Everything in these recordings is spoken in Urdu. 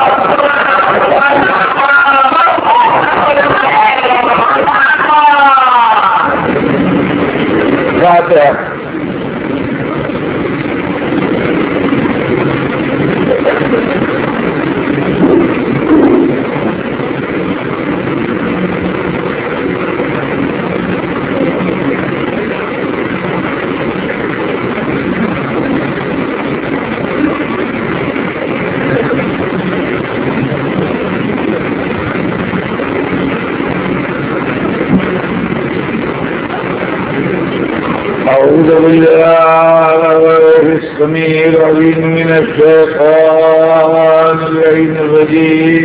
أعوذ بالله السميع العليم من الشيطان اللعين الرجيم.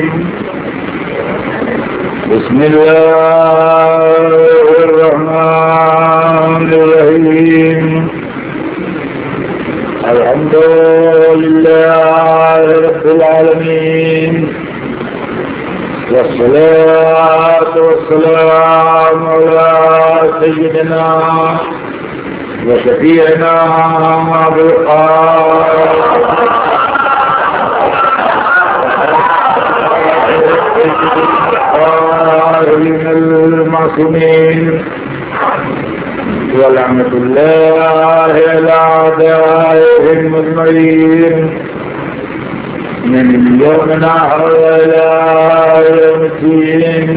بسم الله الرحمن الرحيم. الحمد لله رب العالمين، والصلاة والسلام على سيدنا وشفيعنا بالقائلين المعصومين، ولعنة الله على أعدائهم أجمعين من يومنا إلى يوم الدين.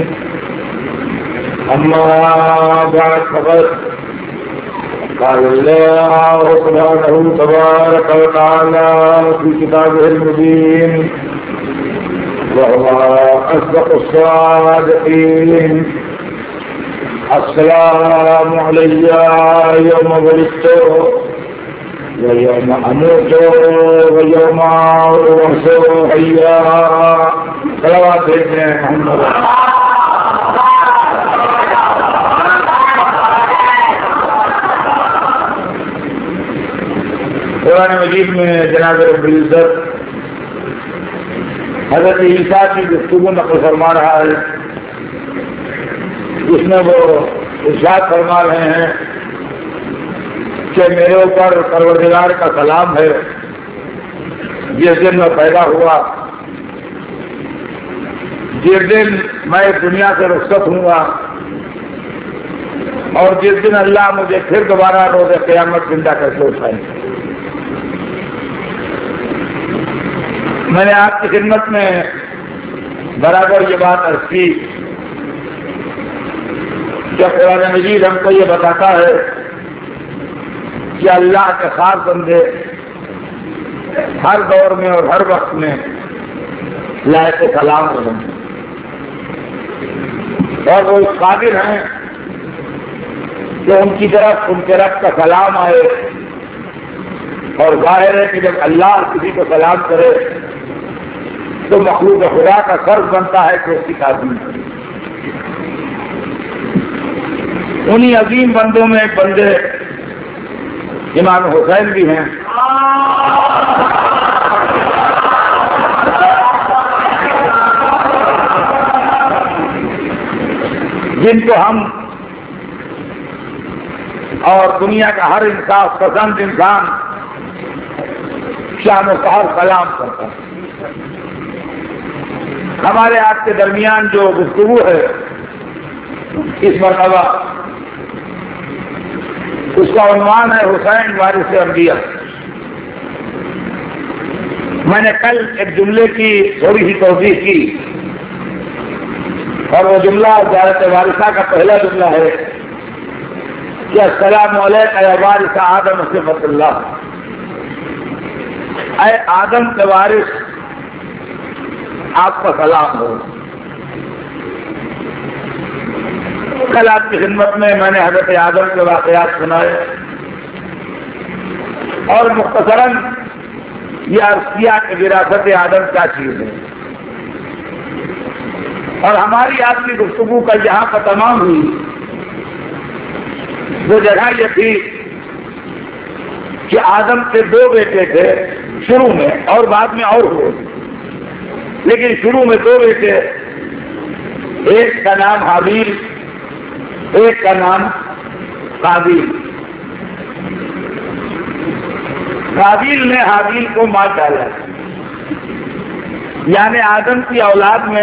أما بعد فقد قال الله سبحانه تبارك وتعالى في كتابه المبين، وهو أصدق الصادقين: السلام علي يوم ولدت ويوم أموت ويوم أبعث حيا. صلوات سيدنا محمد. قرآن مجید میں جناب رب العزت حضرت عیسیٰ کی گفتگو نقل فرما رہا ہے، جس میں وہ ارشاد فرما رہے ہیں کہ میرے اوپر پروردگار کا سلام ہے جس دن میں پیدا ہوا، جس دن میں دنیا سے رخصت ہوں گا، اور جس دن اللہ مجھے پھر دوبارہ روز قیامت زندہ کر کے اٹھائیں گے۔ میں نے آپ کی خدمت میں برابر یہ بات عرض کی کہ قرآن مجید ہم کو یہ بتاتا ہے کہ اللہ کے خاص بندے ہر دور میں اور ہر وقت میں لائق کلام رہیں، اور وہ اس قابل ہیں کہ ان کی طرف ان کے رب کا سلام آئے، اور ظاہر ہے کہ جب اللہ کسی کو سلام کرے تو مخلوق خدا کا فرض بنتا ہے کہ اس کی تعظیم کرے۔ انہی عظیم بندوں میں ایک بندے امام حسین بھی ہیں، جن کو ہم اور دنیا کا ہر انصاف پسند انسان شان و فخر سلام کرتا ہے۔ ہمارے آپ کے درمیان جو گفتگو ہے اس مرتبہ، اس کا عنوان ہے حسین وارث انبیاء۔ میں نے کل ایک جملے کی تھوڑی سی توضیح کی، اور وہ جملہ حضرت وارثہ کا پہلا جملہ ہے کہ السلام علیکم یا وارث آدم صفت اللہ، اے آدم کے وارث آپ کا سلام ہو۔ کل آپ کی خدمت میں نے حضرت آدم کے واقعات سنائے، اور مختصراً یہ عرض کیا کہ وراثت آدم کیا چیز ہے، اور ہماری آپ کی گفتگو کا یہاں پر تمام ہوئی وہ جگہ یہ تھی کہ آدم کے دو بیٹے تھے شروع میں، اور بعد میں اور ہوئے، لیکن شروع میں دو بیٹے، ایک کا نام حابیل، ایک کا نام قابیل۔ قابیل نے حابیل کو مار ڈالا، یعنی آدم کی اولاد میں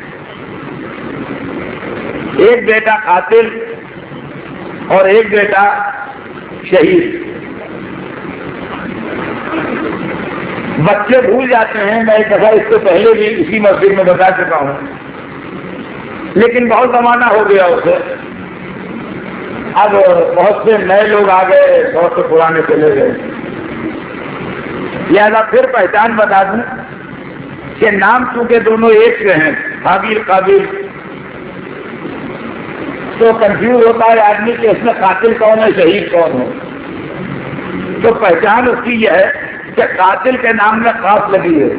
ایک بیٹا قاتل اور ایک بیٹا شہید. بچے بھول جاتے ہیں، میں ایک دفعہ اس سے پہلے بھی اسی مسجد میں بتا چکا ہوں، لیکن بہت زمانہ ہو گیا اسے. اب بہت سے نئے لوگ آ گئے، بہت سے پرانے چلے گئے، لہذا پھر پہچان بتا دوں کہ نام چونکہ دونوں ایک سے ہیں، حابیل قابیل، تو کنفیوز ہوتا ہے آدمی کہ اس میں قاتل کون ہے شہید کون ہے. تو پہچان اس کی یہ ہے کہ قاتل کے نام میں خاص لگی ہے.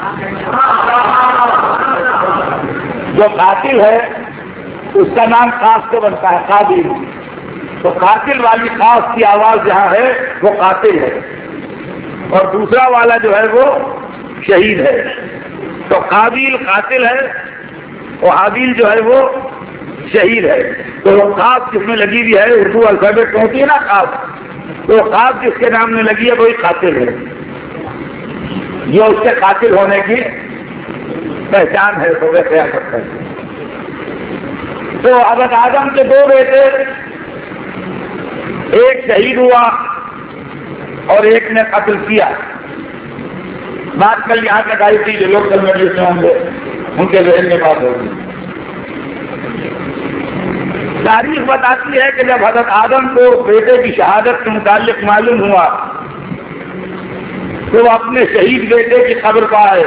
جو قاتل ہے اس کا نام خاص سے بنتا ہے قابل، تو قاتل والی خاص کی آواز جہاں ہے وہ قاتل ہے، اور دوسرا والا جو ہے وہ شہید ہے. تو قابل قاتل ہے اور حابیل جو ہے وہ شہید ہے. تو خاص جس میں لگی ہوئی ہے، اردو الفابیٹ میں ہوتی ہے نا خاص، تو خاص جس کے نام میں لگی ہے وہی قاتل ہے. یہ اس کے قاتل ہونے کی پہچان ہے. تو وہ کیا کرتا ہے. تو حضرت آدم کے دو بیٹے، ایک شہید ہوا اور ایک نے قتل کیا. بات کل یہاں تک آئی تھی، جو لوگ کل مجلس میں ہوں گے ان کے ذہن میں بات ہوگی. تاریخ بتاتی ہے کہ جب حضرت آدم کو بیٹے کی شہادت کے متعلق معلوم ہوا تو وہ اپنے شہید بیٹے کی قبر پر آئے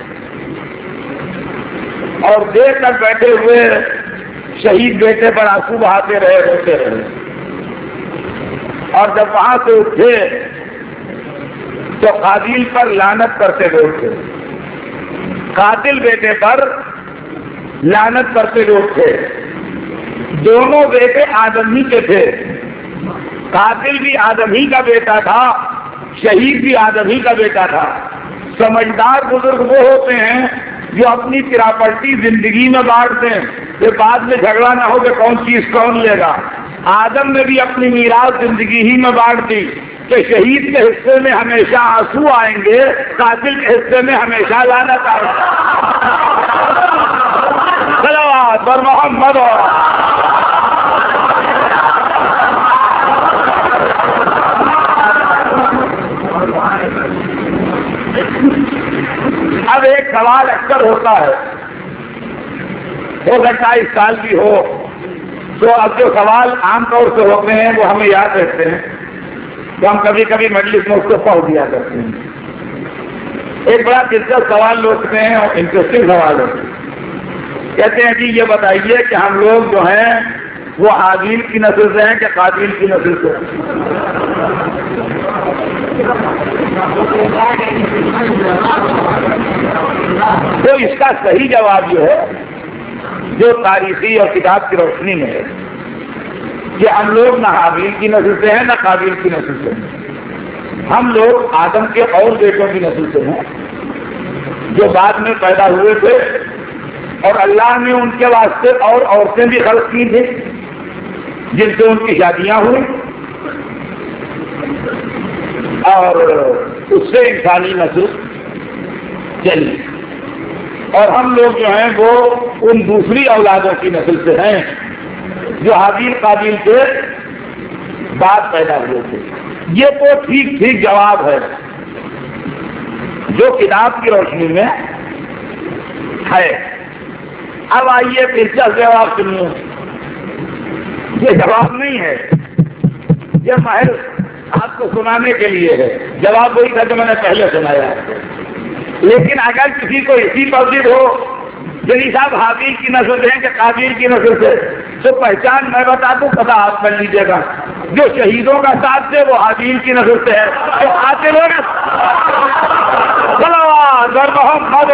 اور دیر تک بیٹھے ہوئے شہید بیٹے پر آنسو بہاتے رہے، روتے رہے. اور جب وہاں سے اٹھے تو قابیل پر لعنت کرتے ہوئے اٹھے، قاتل بیٹے پر لعنت کرتے ہوئے اٹھے. دونوں بیٹے آدم ہی کے تھے، قاتل بھی آدم ہی کا بیٹا تھا، شہید بھی آدم ہی کا بیٹا تھا. سمجھدار بزرگ وہ ہوتے ہیں جو اپنی پراپرٹی زندگی میں بانٹتے ہیں کہ بعد میں جھگڑا نہ ہو کہ کون چیز کون لے گا. آدم نے بھی اپنی میراث زندگی ہی میں بانٹ دی کہ شہید کے حصے میں ہمیشہ آنسو آئیں گے، قاتل کے حصے میں ہمیشہ لعنت آئے گی. صلوات بر محمد. اب ایک سوال اکثر ہوتا ہے، ہو سکتا ہے اس سال بھی ہو، تو اب جو سوال عام طور سے ہوتے ہیں وہ ہمیں یاد رہتے ہیں، تو ہم کبھی کبھی مجلس میں اس کو پڑھ دیا کرتے ہیں. ایک بڑا دلچسپ سوال لوٹتے ہیں اور انٹرسٹنگ سوال ہوتے ہیں. کہتے ہیں جی یہ بتائیے کہ ہم لوگ جو ہیں وہ حابیل کی نسل سے ہیں کہ قابیل کی نسل سے ہیں؟ تو اس کا صحیح جواب یہ ہے جو تاریخی اور کتاب کی روشنی میں ہے کہ ہم لوگ نہ حابیل کی نسل سے ہیں نہ قابیل کی نسل سے ہیں. ہم لوگ آدم کے اور بیٹوں کی نسل سے ہیں جو بعد میں پیدا ہوئے تھے، اور اللہ نے ان کے واسطے اور عورتیں بھی خلق کی تھیں جن سے ان کی شادیاں ہوئی، اور اس سے انسانی نسل چلی. اور ہم لوگ جو ہیں وہ ان دوسری اولادوں کی نسل سے ہیں جو حابیل قابیل کے بعد پیدا ہوئے تھے. یہ تو ٹھیک ٹھیک جواب ہے جو کتاب کی روشنی میں ہے. اب آئیے دلچسپ جواب سنیے. یہ جواب نہیں ہے، یہ محض آپ کو سنانے کے لیے ہے. جواب وہی تھا جو میں نے پہلے سنایا. لیکن اگر کسی کو اسی توجہ ہو جنی صاحب حابیل کی نسل سے ہیں کہ قابیل کی نسل سے، تو پہچان میں بتا دوں، پتہ آپ کر لیجیے گا. جو شہیدوں کا ساتھ تھے وہ حابیل کی نسل سے ہے، جو قاتل ہوگا صلوات بر محمد.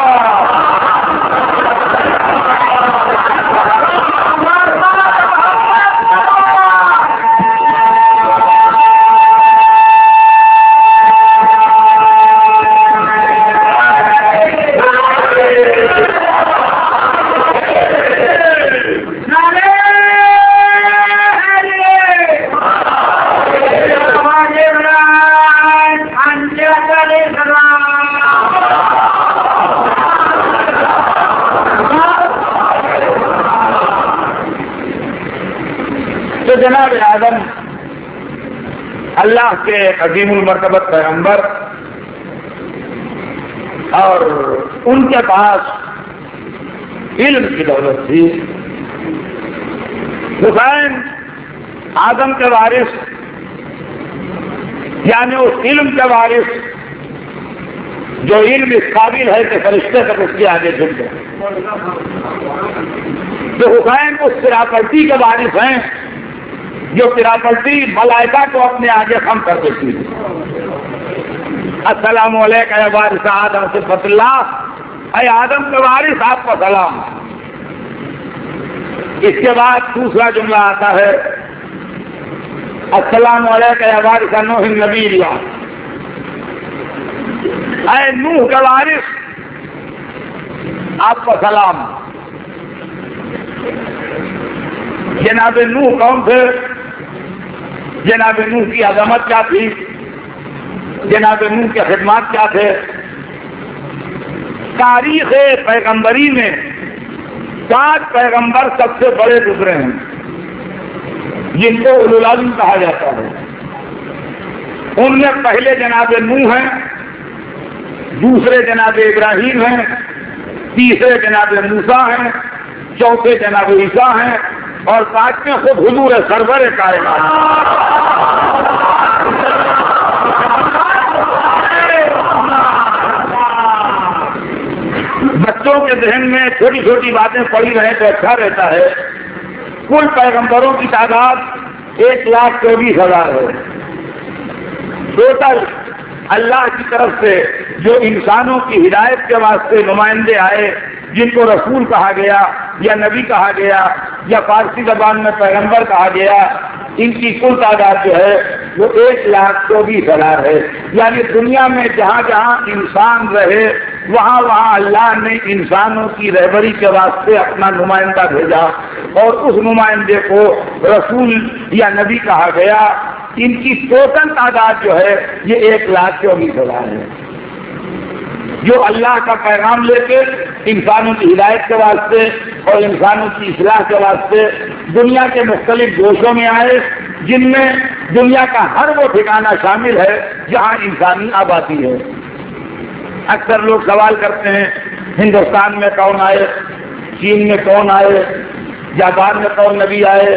آدم اللہ کے عظیم المرتبت پیغمبر، اور ان کے پاس علم کی دولت تھی۔ حسین آدم کے وارث، یعنی اس علم کے وارث جو علم اس قابل ہے کہ فرشتے تک اس کے آگے جھک گئے۔ تو حسین اس تراپلٹی کے وارث ہیں جو تراپلٹی ملائکہ کو اپنے آگے خم کر دیتی ہے۔ السلام علیکم اے وارث آدم صفت اللہ، اے آدم کے وارث آپ کو سلام۔ اس کے بعد دوسرا جملہ آتا ہے السلام علیکم اے وارث نوح نبی اللہ، اے نوح کا وارث آپ کو سلام۔ جناب نوح کون تھے؟ جناب نوح کی عظمت کیا تھی؟ جناب نوح کے خدمات کیا تھے؟ تاریخ پیغمبری میں 7 پیغمبر سب سے بڑے گزرے ہیں جن کو اولو العزم کہا جاتا ہے۔ ان میں پہلے جناب نوح ہیں، دوسرے جناب ابراہیم ہیں، تیسرے جناب موسیٰ ہیں، چوتھے جناب عیسیٰ ہیں، اور 5ویں خود حضور سرور کائنات۔ بچوں کے ذہن میں چھوٹی چھوٹی باتیں پڑی رہے تو اچھا رہتا ہے۔ کل پیغمبروں کی تعداد 1,24,000 ہے۔ ٹوٹل اللہ کی طرف سے جو انسانوں کی ہدایت کے واسطے نمائندے آئے، جن کو رسول کہا گیا یا نبی کہا گیا یا فارسی زبان میں پیغمبر کہا گیا، ان کی کل تعداد جو ہے وہ 1,24,000 ہے۔ یعنی دنیا میں جہاں جہاں انسان رہے وہاں وہاں اللہ نے انسانوں کی رہبری کے واسطے اپنا نمائندہ بھیجا، اور اس نمائندے کو رسول یا نبی کہا گیا۔ ان کی ٹوٹل تعداد جو ہے یہ 1,24,000 ہے، جو اللہ کا پیغام لے کے انسانوں کی ہدایت کے واسطے اور انسانوں کی اصلاح کے واسطے دنیا کے مختلف گوشوں میں آئے، جن میں دنیا کا ہر وہ ٹھکانہ شامل ہے جہاں انسانی آبادی ہے۔ اکثر لوگ سوال کرتے ہیں ہندوستان میں کون آئے، چین میں کون آئے، جاپان میں کون نبی آئے؟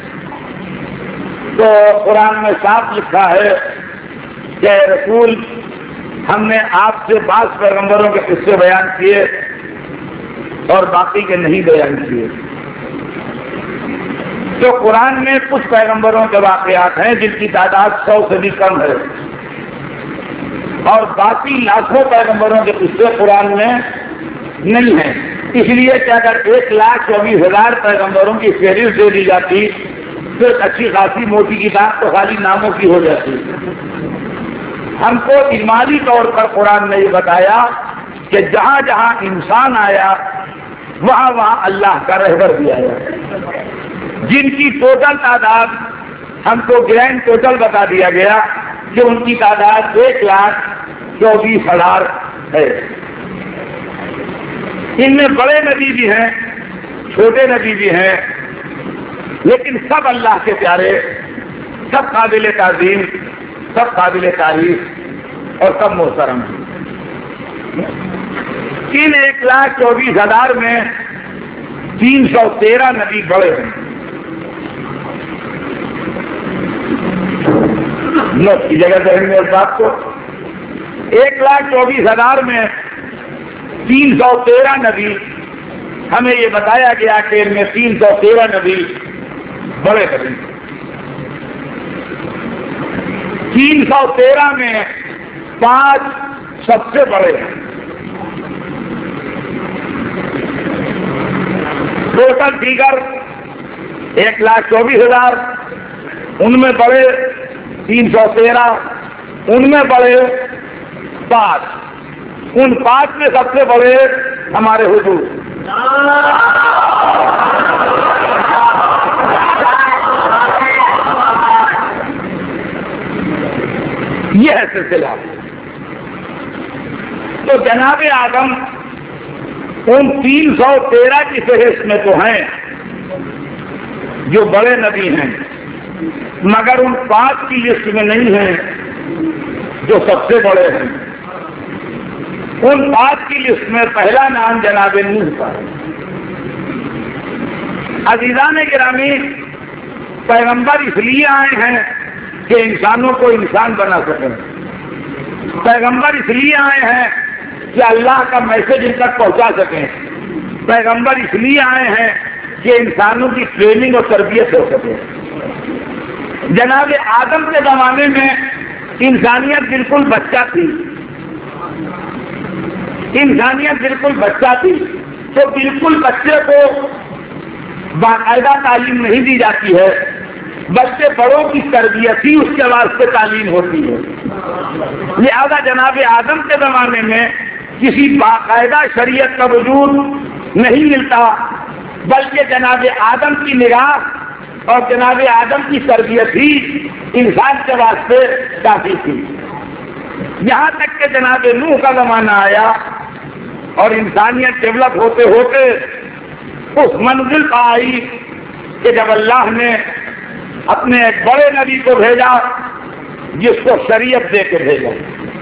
تو قرآن میں صاف لکھا ہے کہ رسول ہم نے آپ سے 5 پیغمبروں کے قصے بیان کیے اور باقی کے نہیں بیان کیے۔ تو قرآن میں کچھ پیغمبروں کے واقعات ہیں جن کی تعداد 100 سے بھی کم ہے، اور باقی لاکھوں پیغمبروں کے قصے قرآن میں نہیں ہیں۔ اس لیے کہ اگر 1,24,000 پیغمبروں کی فہرست دے دی جاتی تو ایک اچھی خاصی موٹی کتاب تو خالی ناموں کی ہو جاتی۔ ہم کو اجمالی طور پر قرآن نے یہ بتایا کہ جہاں جہاں انسان آیا وہاں وہاں اللہ کا رہبر بھی آیا، جن کی ٹوٹل تعداد ہم کو گرینڈ ٹوٹل بتا دیا گیا کہ ان کی تعداد 1,24,000 ہے۔ ان میں بڑے نبی بھی ہیں، چھوٹے نبی بھی ہیں، لیکن سب اللہ کے پیارے، سب قابل تعظیم، سب قابل تعریف اور سب محترم ہیں۔ ان 1,24,000 میں 313 نبی بڑے ہیں۔ نوٹ کی جگہ ذہن میں اس بات کو، 1,24,000 میں 313 نبی، ہمیں یہ بتایا گیا کہ ان میں 313 نبی بڑے نبی، 313 میں 5 سب سے بڑے ہیں۔ ٹوٹل فیگر 1,24,000، ان میں بڑے 313، ان میں بڑے 5، ان 5 میں سب سے بڑے ہمارے حضور۔ یہ ہے سلسلہ۔ تو جناب آدم ان 313 کی فہرست میں تو ہیں جو بڑے نبی ہیں، مگر ان 5 کی لسٹ میں نہیں ہیں جو سب سے بڑے ہیں. ان 5 کی لسٹ میں پہلا نام جناب نوح کا ہے. عزیزان گرامی، پیغمبر اس لیے آئے ہیں کہ انسانوں کو انسان بنا سکیں. پیغمبر اس لیے آئے ہیں کہ اللہ کا میسج ان تک پہنچا سکیں. پیغمبر اس لیے آئے ہیں کہ انسانوں کی ٹریننگ اور تربیت ہو سکے. جناب آدم کے زمانے میں انسانیت بالکل بچہ تھی. انسانیت بالکل بچہ تھی، تو بالکل بچے کو باقاعدہ تعلیم نہیں دی جاتی ہے، بلکہ بڑوں کی تربیت ہی اس کے واسطے تعلیم ہوتی ہے. لہذا جناب آدم کے زمانے میں کسی باقاعدہ شریعت کا وجود نہیں ملتا، بلکہ جناب آدم کی نگاہ اور جناب آدم کی تربیت ہی انسان کے واسطے کافی تھی. یہاں تک کہ جناب نوح کا زمانہ آیا اور انسانیت ڈیولپ ہوتے ہوتے اس منزل پر آئی کہ جب اللہ نے اپنے ایک بڑے نبی کو بھیجا جس کو شریعت دے کے بھیجا،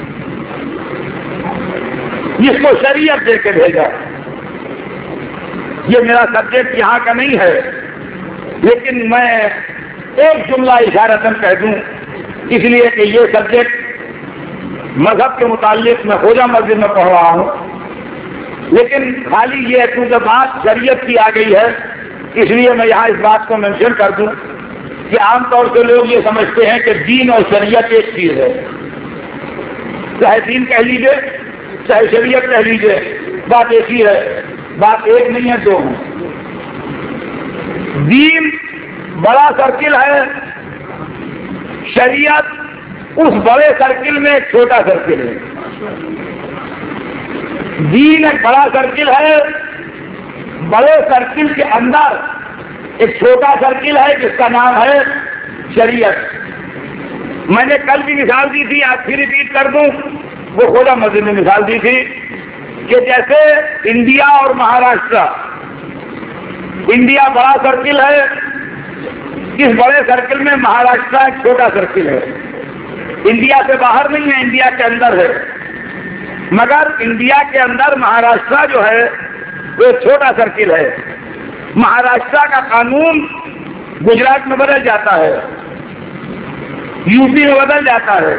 جس کو شریعت دے کے بھیجا. یہ میرا سبجیکٹ یہاں کا نہیں ہے، لیکن میں ایک جملہ اشارتاً کہہ دوں، اس لیے کہ یہ سبجیکٹ مذہب کے متعلق میں خوجہ مسجد میں پڑھ رہا ہوں. لیکن خالی یہ کیونکہ بات شریعت کی آ گئی ہے، اس لیے میں یہاں اس بات کو مینشن کر دوں کہ عام طور سے لوگ یہ سمجھتے ہیں کہ دین اور شریعت ایک چیز ہے. چاہے دین کہہ لیجیے چاہے شریعت کہہ لیجیے، بات ایک ہی ہے. بات ایک نہیں ہے، 2 ہیں. دین بڑا سرکل ہے، شریعت اس بڑے سرکل میں ایک چھوٹا سرکل ہے. دین ایک بڑا سرکل ہے، بڑے سرکل کے اندر ایک چھوٹا سرکل ہے جس کا نام ہے شریعت. میں نے کل بھی مثال دی تھی، آج پھر ریپیٹ کر دوں. وہ خوجہ مسجد نے مثال دی تھی کہ جیسے انڈیا اور مہاراشٹر، انڈیا بڑا سرکل ہے، اس بڑے سرکل میں مہاراشٹر ایک چھوٹا سرکل ہے. انڈیا سے باہر نہیں ہے، انڈیا کے اندر ہے، مگر انڈیا کے اندر مہاراشٹر جو ہے وہ چھوٹا سرکل ہے. مہاراشٹر کا قانون گجرات میں بدل جاتا ہے، یو پی میں بدل جاتا ہے،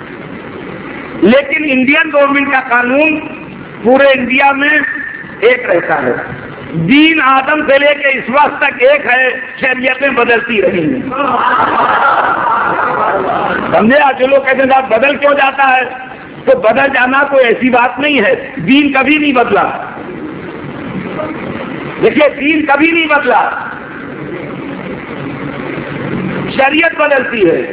لیکن انڈین گورنمنٹ کا قانون پورے انڈیا میں ایک رہتا ہے. دین آدم سے لے کے اس وقت تک ایک ہے، شریعتیں بدلتی رہی ہیں. سمجھے؟ آج جو لوگ کہتے ہیں صاحب بدل کیوں جاتا ہے، تو بدل جانا کوئی ایسی بات نہیں ہے. دین کبھی نہیں بدلا. دیکھیے دین کبھی نہیں بدلا، شریعت بدلتی ہے.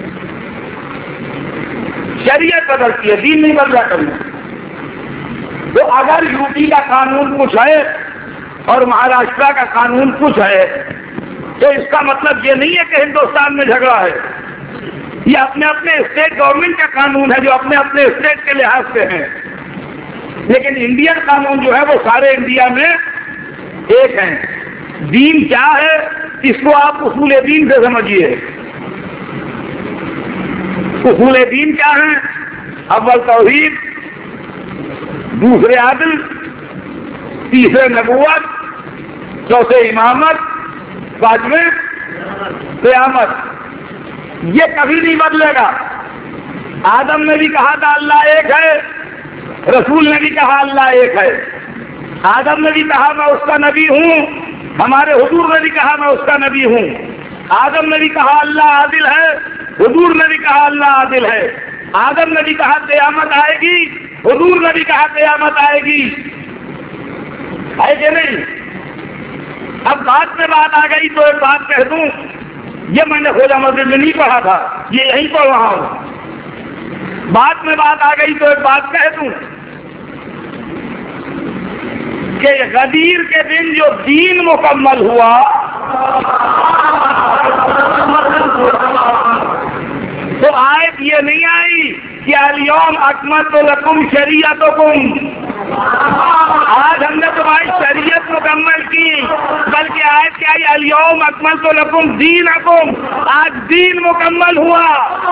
شریعت بدلتی ہے، دین نہیں بدلا کبھی. تو اگر یو پی کا قانون کچھ ہے اور مہاراشٹر کا قانون کچھ ہے، تو اس کا مطلب یہ نہیں ہے کہ ہندوستان میں جھگڑا ہے. یہ اپنے اپنے اسٹیٹ گورنمنٹ کا قانون ہے جو اپنے اپنے اسٹیٹ کے لحاظ سے ہیں، لیکن انڈین قانون جو ہے وہ سارے انڈیا میں ایک ہیں. دین کیا ہے اس کو آپ اصول دین سے سمجھیے. اصول دین کیا ہے؟ اول توحید، دوسرے عدل، تیسرے نبوت، چوتھے امامت، پانچویں قیامت. یہ کبھی نہیں بدلے گا. آدم نے بھی کہا تھا اللہ ایک ہے، رسول نے بھی کہا اللہ ایک ہے. آدم نے بھی کہا میں اس کا نبی ہوں، ہمارے حضور نے بھی کہا میں اس کا نبی ہوں. آدم نے بھی کہا اللہ عادل ہے، حضور نے بھی کہا اللہ عادل ہے. آدم نے بھی کہا قیامت آئے گی، حضور نے بھی کہا قیامت آئے گی. ہے کہ نہیں؟ اب بات میں بات آ گئی تو ایک بات کہہ دوں، یہ میں نے خوجہ مسجد میں نہیں پڑھا تھا، یہ یہیں پڑھ رہا ہوں. بات میں بات آ گئی تو ایک بات کہہ دوں کہ غدیر کے دن جو دین مکمل ہوا، تو آیت یہ نہیں آئی کہ الیوم اکملت لکم شریعتکم، آج ہم نے تمہاری شریعت مکمل مکمل کی، بلکہ آیت کیا ہے الیوم اکملت لکم دینکم، آج دین مکمل ہوا۔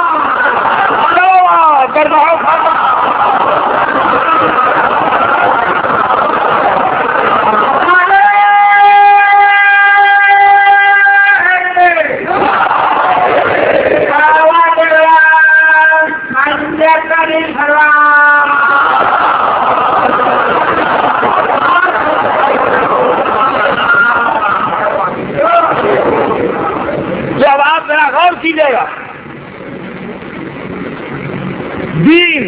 جب آپ ذرا غور کیجیے گا، دین،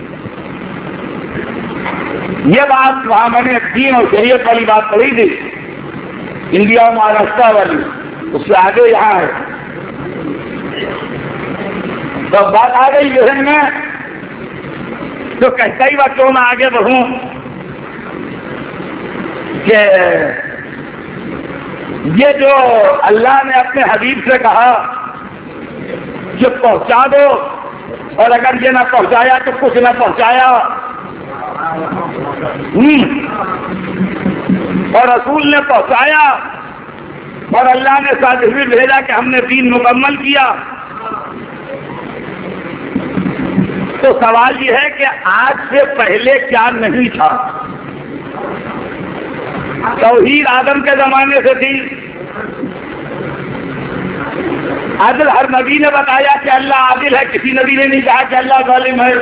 یہ بات وہاں میں نے دین اور شریعت والی بات پڑھی تھی، انڈیا مہاراشٹر والی، اس سے آگے یہاں ہے، تو بات آ گئی ذہن میں، تو کہتا ہی بات کیوں میں آگے بڑھوں کہ یہ جو اللہ نے اپنے حبیب سے کہا کہ پہنچا دو، اور اگر یہ نہ پہنچایا تو کچھ نہ پہنچایا، اور رسول نے پہنچایا، اور اللہ نے ساتھ بھیجا کہ ہم نے دین مکمل کیا، تو سوال یہ ہے کہ آج سے پہلے کیا نہیں تھا؟ توحید آدم کے زمانے سے تھی، عدل ہر نبی نے بتایا کہ اللہ عادل ہے، کسی نبی نے نہیں کہا کہ اللہ ظالم ہے،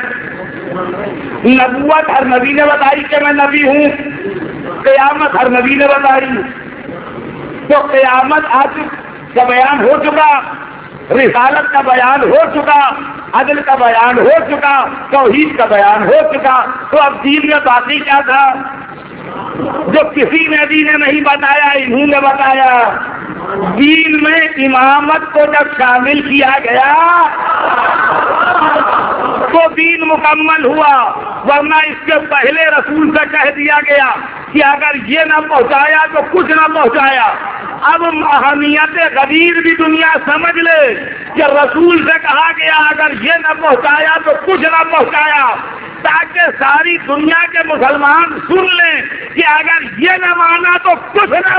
نبوت ہر نبی نے بتائی کہ میں نبی ہوں، قیامت ہر نبی نے بتائی، تو قیامت آج کا بیان ہو چکا، رسالت کا بیان ہو چکا، عدل کا بیان ہو چکا، توحید کا بیان ہو چکا، تو اب دین میں باقی کیا تھا جو کسی نبی نے نہیں بتایا، انہوں نے بتایا؟ دین میں امامت کو جب شامل کیا گیا تو دین مکمل ہوا، ورنہ اس کے پہلے رسول سے کہہ دیا گیا کہ اگر یہ نہ پہنچایا تو کچھ نہ پہنچایا۔ اب اہمیت غدیر بھی دنیا سمجھ لے کہ رسول سے کہا گیا اگر یہ نہ پہنچایا تو کچھ نہ پہنچایا، تاکہ ساری دنیا کے مسلمان سن لیں کہ اگر یہ نہ مانا تو کچھ نہ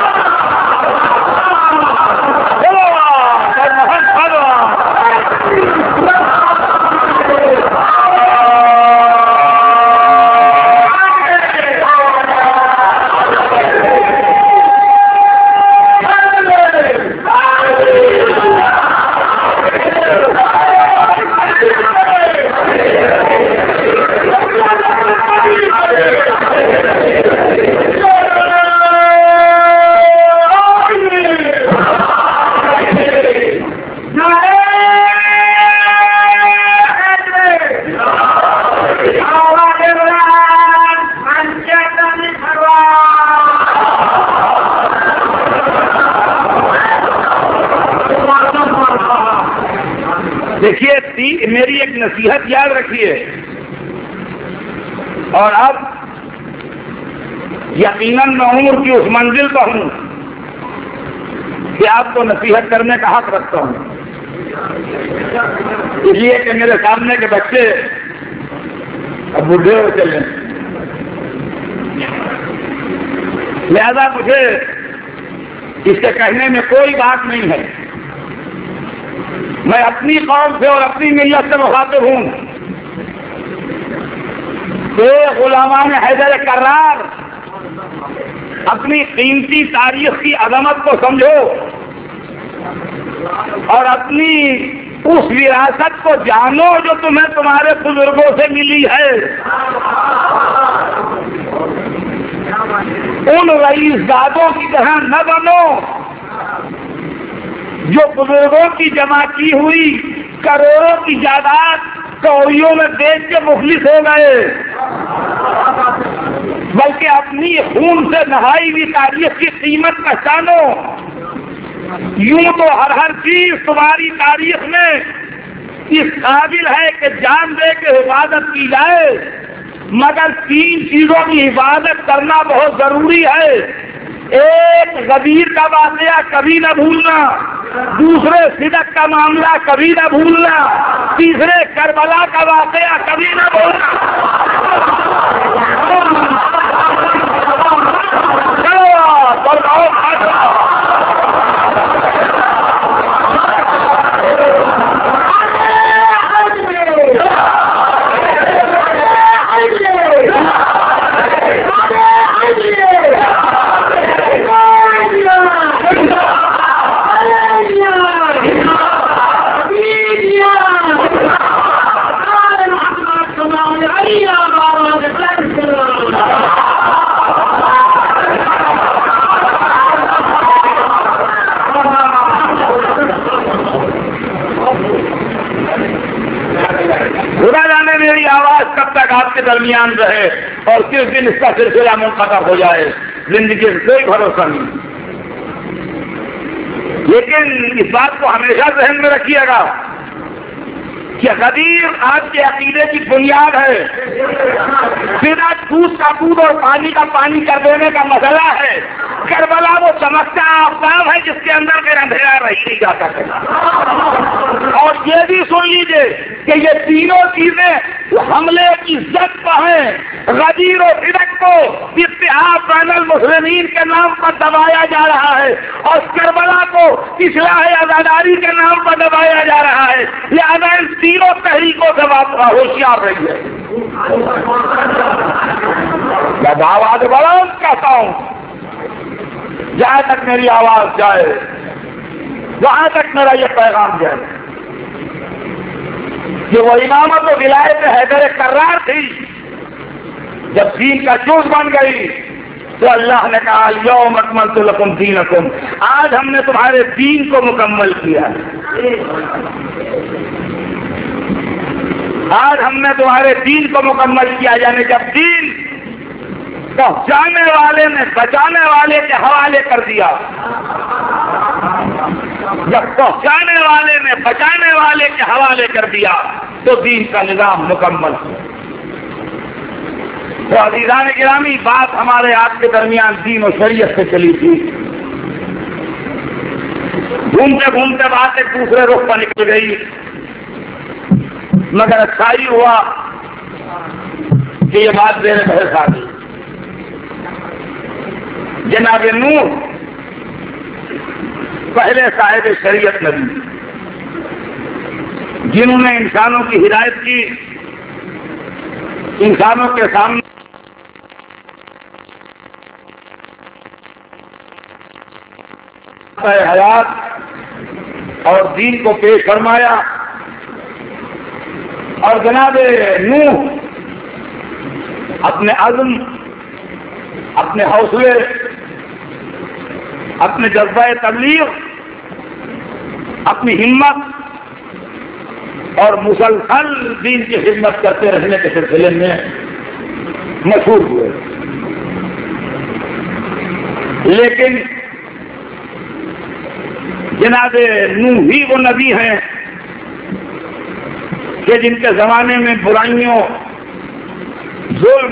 دیکھیے، میری ایک نصیحت یاد رکھیے، اور اب یقیناً میں عمر کی اس منزل پر ہوں کہ آپ کو نصیحت کرنے کا حق رکھتا ہوں، اس لیے کہ میرے سامنے کے بچے اب بوڑھے ہو چلے، لہذا مجھے اس کے کہنے میں کوئی بات نہیں ہے، میں اپنی قوم سے اور اپنی ملت سے مخاطب ہوں کہ غلامان حیدر کرار اپنی قیمتی تاریخ کی عظمت کو سمجھو اور اپنی اس وراثت کو جانو جو تمہیں تمہارے بزرگوں سے ملی ہے، ان رئیس زادوں کی طرح نہ بنو جو بزرگوں کی جمع کی ہوئی کروڑوں کی جائیداد کوڑیوں میں بیچ کے مفلس ہو گئے، بلکہ اپنی خون سے نہائی ہوئی تاریخ کی قیمت پہچانو۔ یوں تو ہر چیز تمہاری تاریخ میں اس قابل ہے کہ جان دے کے حفاظت کی جائے، مگر 3 چیزوں کی حفاظت کرنا بہت ضروری ہے۔ ایک غدیر کا واقعہ کبھی نہ بھولنا، دوسرے صدق کا معاملہ کبھی نہ بھولنا، تیسرے کربلا کا واقعہ کبھی نہ بھولنا۔ کے درمیان رہے اور کس دن اس کا سلسلہ منقطع ہو جائے، زندگی سے کوئی بھروسہ نہیں۔ لیکن اس بات کو ہمیشہ ذہن میں رکھیے گا کہ غدیر آپ کے عقیدے کی بنیاد ہے، بنا دودھ کا دودھ اور پانی کا پانی کر دینے کا مسئلہ ہے۔ کربلا وہ چمکتا آفتاب ہے جس کے اندر پھر اندھیرا رہ نہیں جا سکتا۔ اور یہ بھی سن لیجیے کہ یہ تینوں چیزیں حملے کی زد پر ہیں۔ غدیر و فرق کو اتحاد بین المسلمین کے نام پر دبایا جا رہا ہے اور کربلا کو اصلاح عزاداری کے نام پر دبایا جا رہا ہے، لہذا ان تینوں تحریکوں سے ہوشیار رہی ہے۔ میں آواز بلند کہتا ہوں، جہاں تک میری آواز جائے وہاں تک میرا یہ پیغام جائے کہ وہ امامت و ولایت حیدر کرار تھی، جب دین کا جوش بن گئی تو اللہ نے کہا یوم اکملت لکم دینکم، آج ہم نے تمہارے دین کو مکمل کیا، آج ہم نے تمہارے دین کو مکمل کیا۔ یعنی جب دین پہنچانے والے نے بچانے والے کے حوالے کر دیا، جب پہنچانے والے نے بچانے والے کے حوالے کر دیا تو دین کا نظام مکمل ہوا۔ تو عزیزان گرامی، بات ہمارے آپ کے درمیان دین و شریعت سے چلی تھی، گھومتے گھومتے بات ایک دوسرے رخ پر نکل گئی، مگر اچھا ہی ہوا کہ یہ بات میرے بحث آ گئی۔ جناب نوح پہلے صاحب شریعت نبی، جنہوں نے انسانوں کی ہدایت کی، انسانوں کے سامنے حیات اور دین کو پیش فرمایا، اور جناب نوح اپنے عزم، اپنے حوصلے، اپنے جذبہ تبلیغ، اپنی ہمت اور مسلسل دین کی خدمت کرتے رہنے کے سلسلے میں مشہور ہوئے۔ لیکن جناب نوح ہی وہ نبی ہیں کہ جن کے زمانے میں برائیوں، ظلم،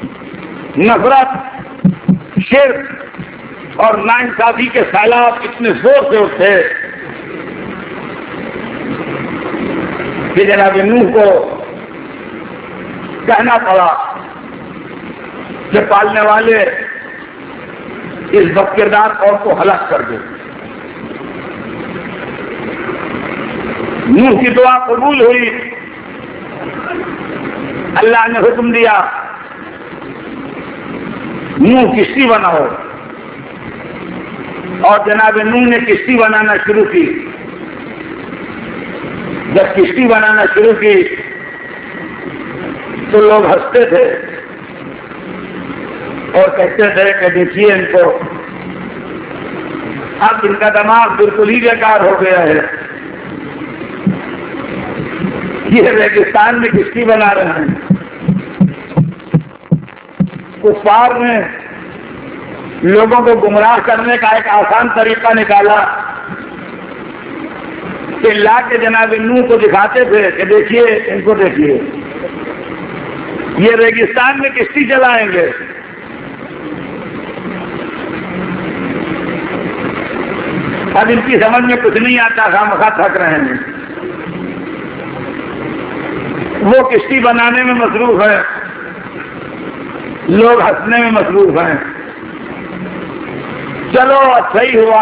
نفرت، شرک اور ناانصافی کے سیلاب اتنے زور سے اٹھے کہ جناب نوح کو کہنا پڑا کہ پالنے والے اس بدکردار قوم کو ہلاک کر دے۔ نوح کی دعا قبول ہوئی، اللہ نے حکم دیا نوح کشتی بناؤ، اور جناب نوح نے کشتی بنانا شروع کی۔ جب کشتی بنانا شروع کی تو لوگ ہنستے تھے اور کہتے تھے کہ دیکھیے ان کو، اب ان کا دماغ بالکل ہی بیکار ہو گیا ہے، یہ ریگستان میں کشتی بنا رہے ہیں۔ کفار نے لوگوں کو گمراہ کرنے کا ایک آسان طریقہ نکالا کہ لا کے جناب نوح کو دکھاتے تھے کہ دیکھیے ان کو، دیکھیے یہ ریگستان میں کشتی چلائیں گے۔ اب ان کی سمجھ میں کچھ نہیں آتا، خامخواہ تھک رہے ہیں، وہ کشتی بنانے میں مصروف ہے، لوگ ہنسنے میں مصروف ہیں۔ چلو اچھا ہی ہوا،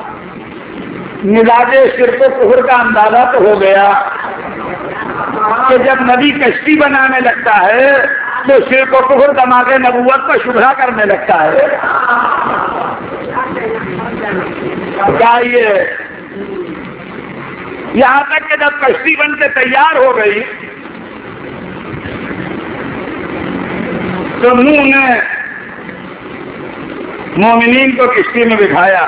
مزاج شرک و کفر کا اندازہ تو ہو گیا کہ جب نبی کشتی بنانے لگتا ہے تو شرک و کفر دماغ نبوت کو شبہ کرنے لگتا ہے۔ کیا یہاں تک کہ جب کشتی بن کے تیار ہو گئی تو نوح نے مومنین کو کشتی میں بٹھایا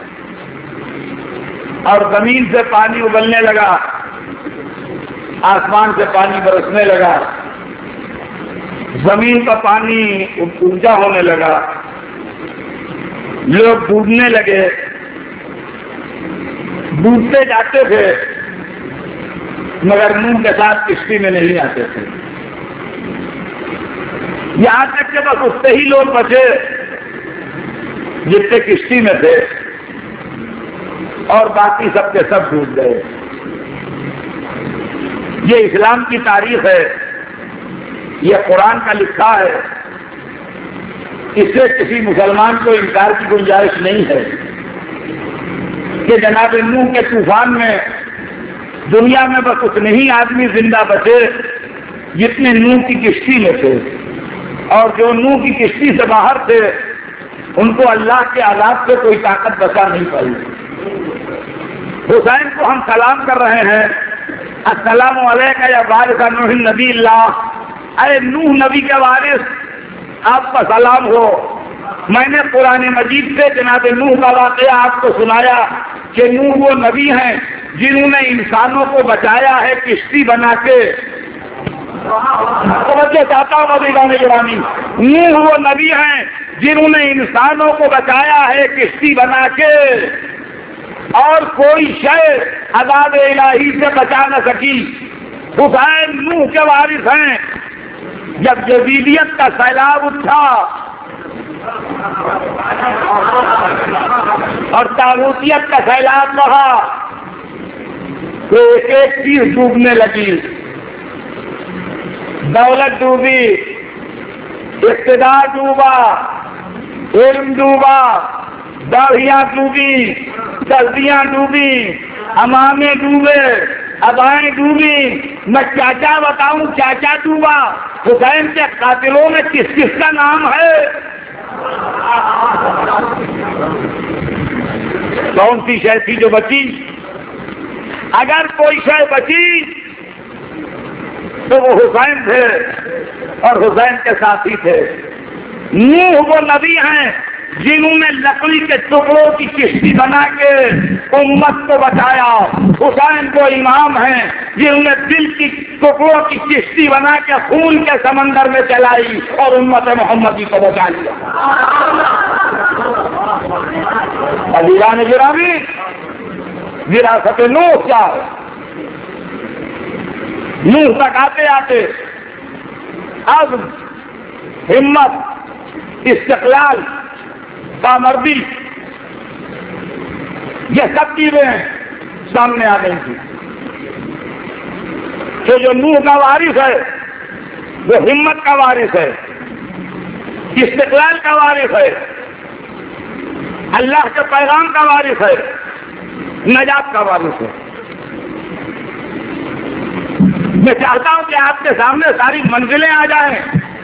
اور زمین سے پانی ابلنے لگا، آسمان سے پانی برسنے لگا، زمین کا پانی اونچا ہونے لگا، لوگ ڈوبنے لگے، ڈوبتے جاتے تھے مگر نوح کے ساتھ کشتی میں نہیں آتے تھے، یہاں تک کہ بس اتنے ہی لوگ بچے جتنے کشتی میں تھے اور باقی سب کے سب ڈوب گئے۔ یہ اسلام کی تاریخ ہے، یہ قرآن کا لکھا ہے، اس سے کسی مسلمان کو انکار کی گنجائش نہیں ہے کہ جناب نوح کے طوفان میں دنیا میں بس اتنے ہی آدمی زندہ بچے جتنے نوح کی کشتی میں تھے، اور جو نوح کی کشتی سے باہر تھے ان کو اللہ کے عذاب سے کوئی طاقت بچا نہیں پائی۔ حسین کو ہم سلام کر رہے ہیں، السلام علیکم یا وارث نوح نبی اللہ، اے نوح نبی کے وارث آپ کا سلام ہو۔ میں نے قرآن مجید سے جناب نوح کا واقعہ آپ کو سنایا کہ نوح وہ نبی ہیں جنہوں نے انسانوں کو بچایا ہے کشتی بنا کے۔ چاہتا ہوں مدینہ گرامی، نوح وہ نبی ہیں جنہوں نے انسانوں کو بچایا ہے کشتی بنا کے، اور کوئی شے عذاب الہی سے بچا نہ سکی۔ حسین نوح کے وارث ہیں۔ جب جدیدیت کا سیلاب اٹھا اور طاغوتیت کا سیلاب بہا تو ایک ایک چیز ڈوبنے لگی، دولت ڈوبی، اقتدار ڈوبا، علم ڈوبا، داڑھیاں ڈوبی، سردیاں ڈوبی، امامے ڈوبے، ابائیں ڈوبی، میں چاچا بتاؤں چاچا ڈوبا۔ حسین کے قاتلوں میں کس کس کا نام ہے؟ کون سی شے تھی جو بچی؟ اگر کوئی شے بچی تو وہ حسین تھے اور حسین کے ساتھی تھے۔ نوح وہ نبی ہیں جنہوں نے لکڑی کے ٹکڑوں کی کشتی بنا کے امت کو بچایا۔ حسین وہ امام ہیں جنہوں نے دل کی ٹکڑوں کی کشتی بنا کے خون کے سمندر میں چلائی اور امت محمدی کو بچا لیا۔ عزیزان گرامی، وراثت نوح کیا ہے؟ نوح تک آتے آتے اب ہمت، استقلال، بامردی، یہ سب چیزیں سامنے آ گئی تھی کہ جو نوح کا وارث ہے وہ ہمت کا وارث ہے، استقلال کا وارث ہے، اللہ کے پیغام کا وارث ہے، نجات کا وارث ہے۔ میں چاہتا ہوں کہ آپ کے سامنے ساری منزلیں آ جائیں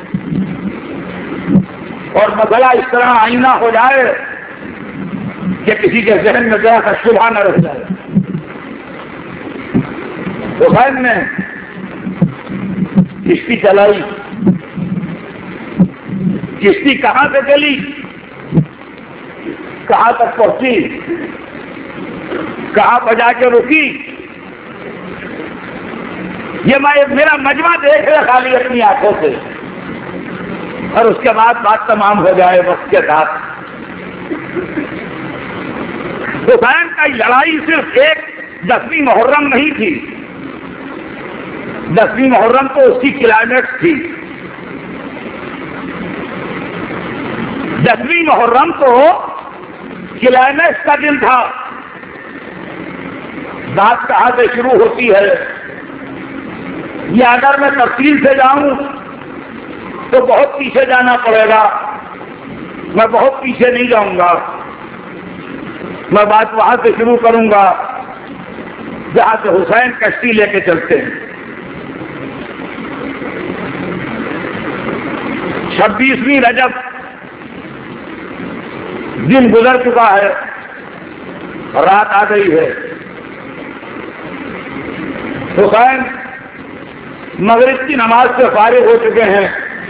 اور مسئلہ اس طرح آئینہ ہو جائے کہ کسی کے ذہن میں ذرا سا شبہ نہ رہ جائے۔ حسین نے کشتی چلائی، کشتی کہاں سے چلی، کہاں تک پہنچی، کہاں بجا کے رکی، یہ میرا مجمع دیکھ رہا خالی اپنی آنکھوں سے، اور اس کے بعد بات تمام ہو جائے وقت کے ساتھ۔ حسین کا لڑائی صرف ایک 10ویں محرم نہیں تھی، 10ویں محرم تو اس کی کلائمیکس تھی۔ 10ویں محرم تو کلائمیکس کا دن تھا۔ بات کہاں سے شروع ہوتی ہے یہ اگر میں تفصیل سے جاؤں تو بہت پیچھے جانا پڑے گا، میں بہت پیچھے نہیں جاؤں گا، میں بات وہاں سے شروع کروں گا جہاں سے حسین کشتی لے کے چلتے ہیں۔ 26ویں رجب دن گزر چکا ہے، رات آ گئی ہے۔ حسین مغرب کی نماز سے فارغ ہو چکے ہیں،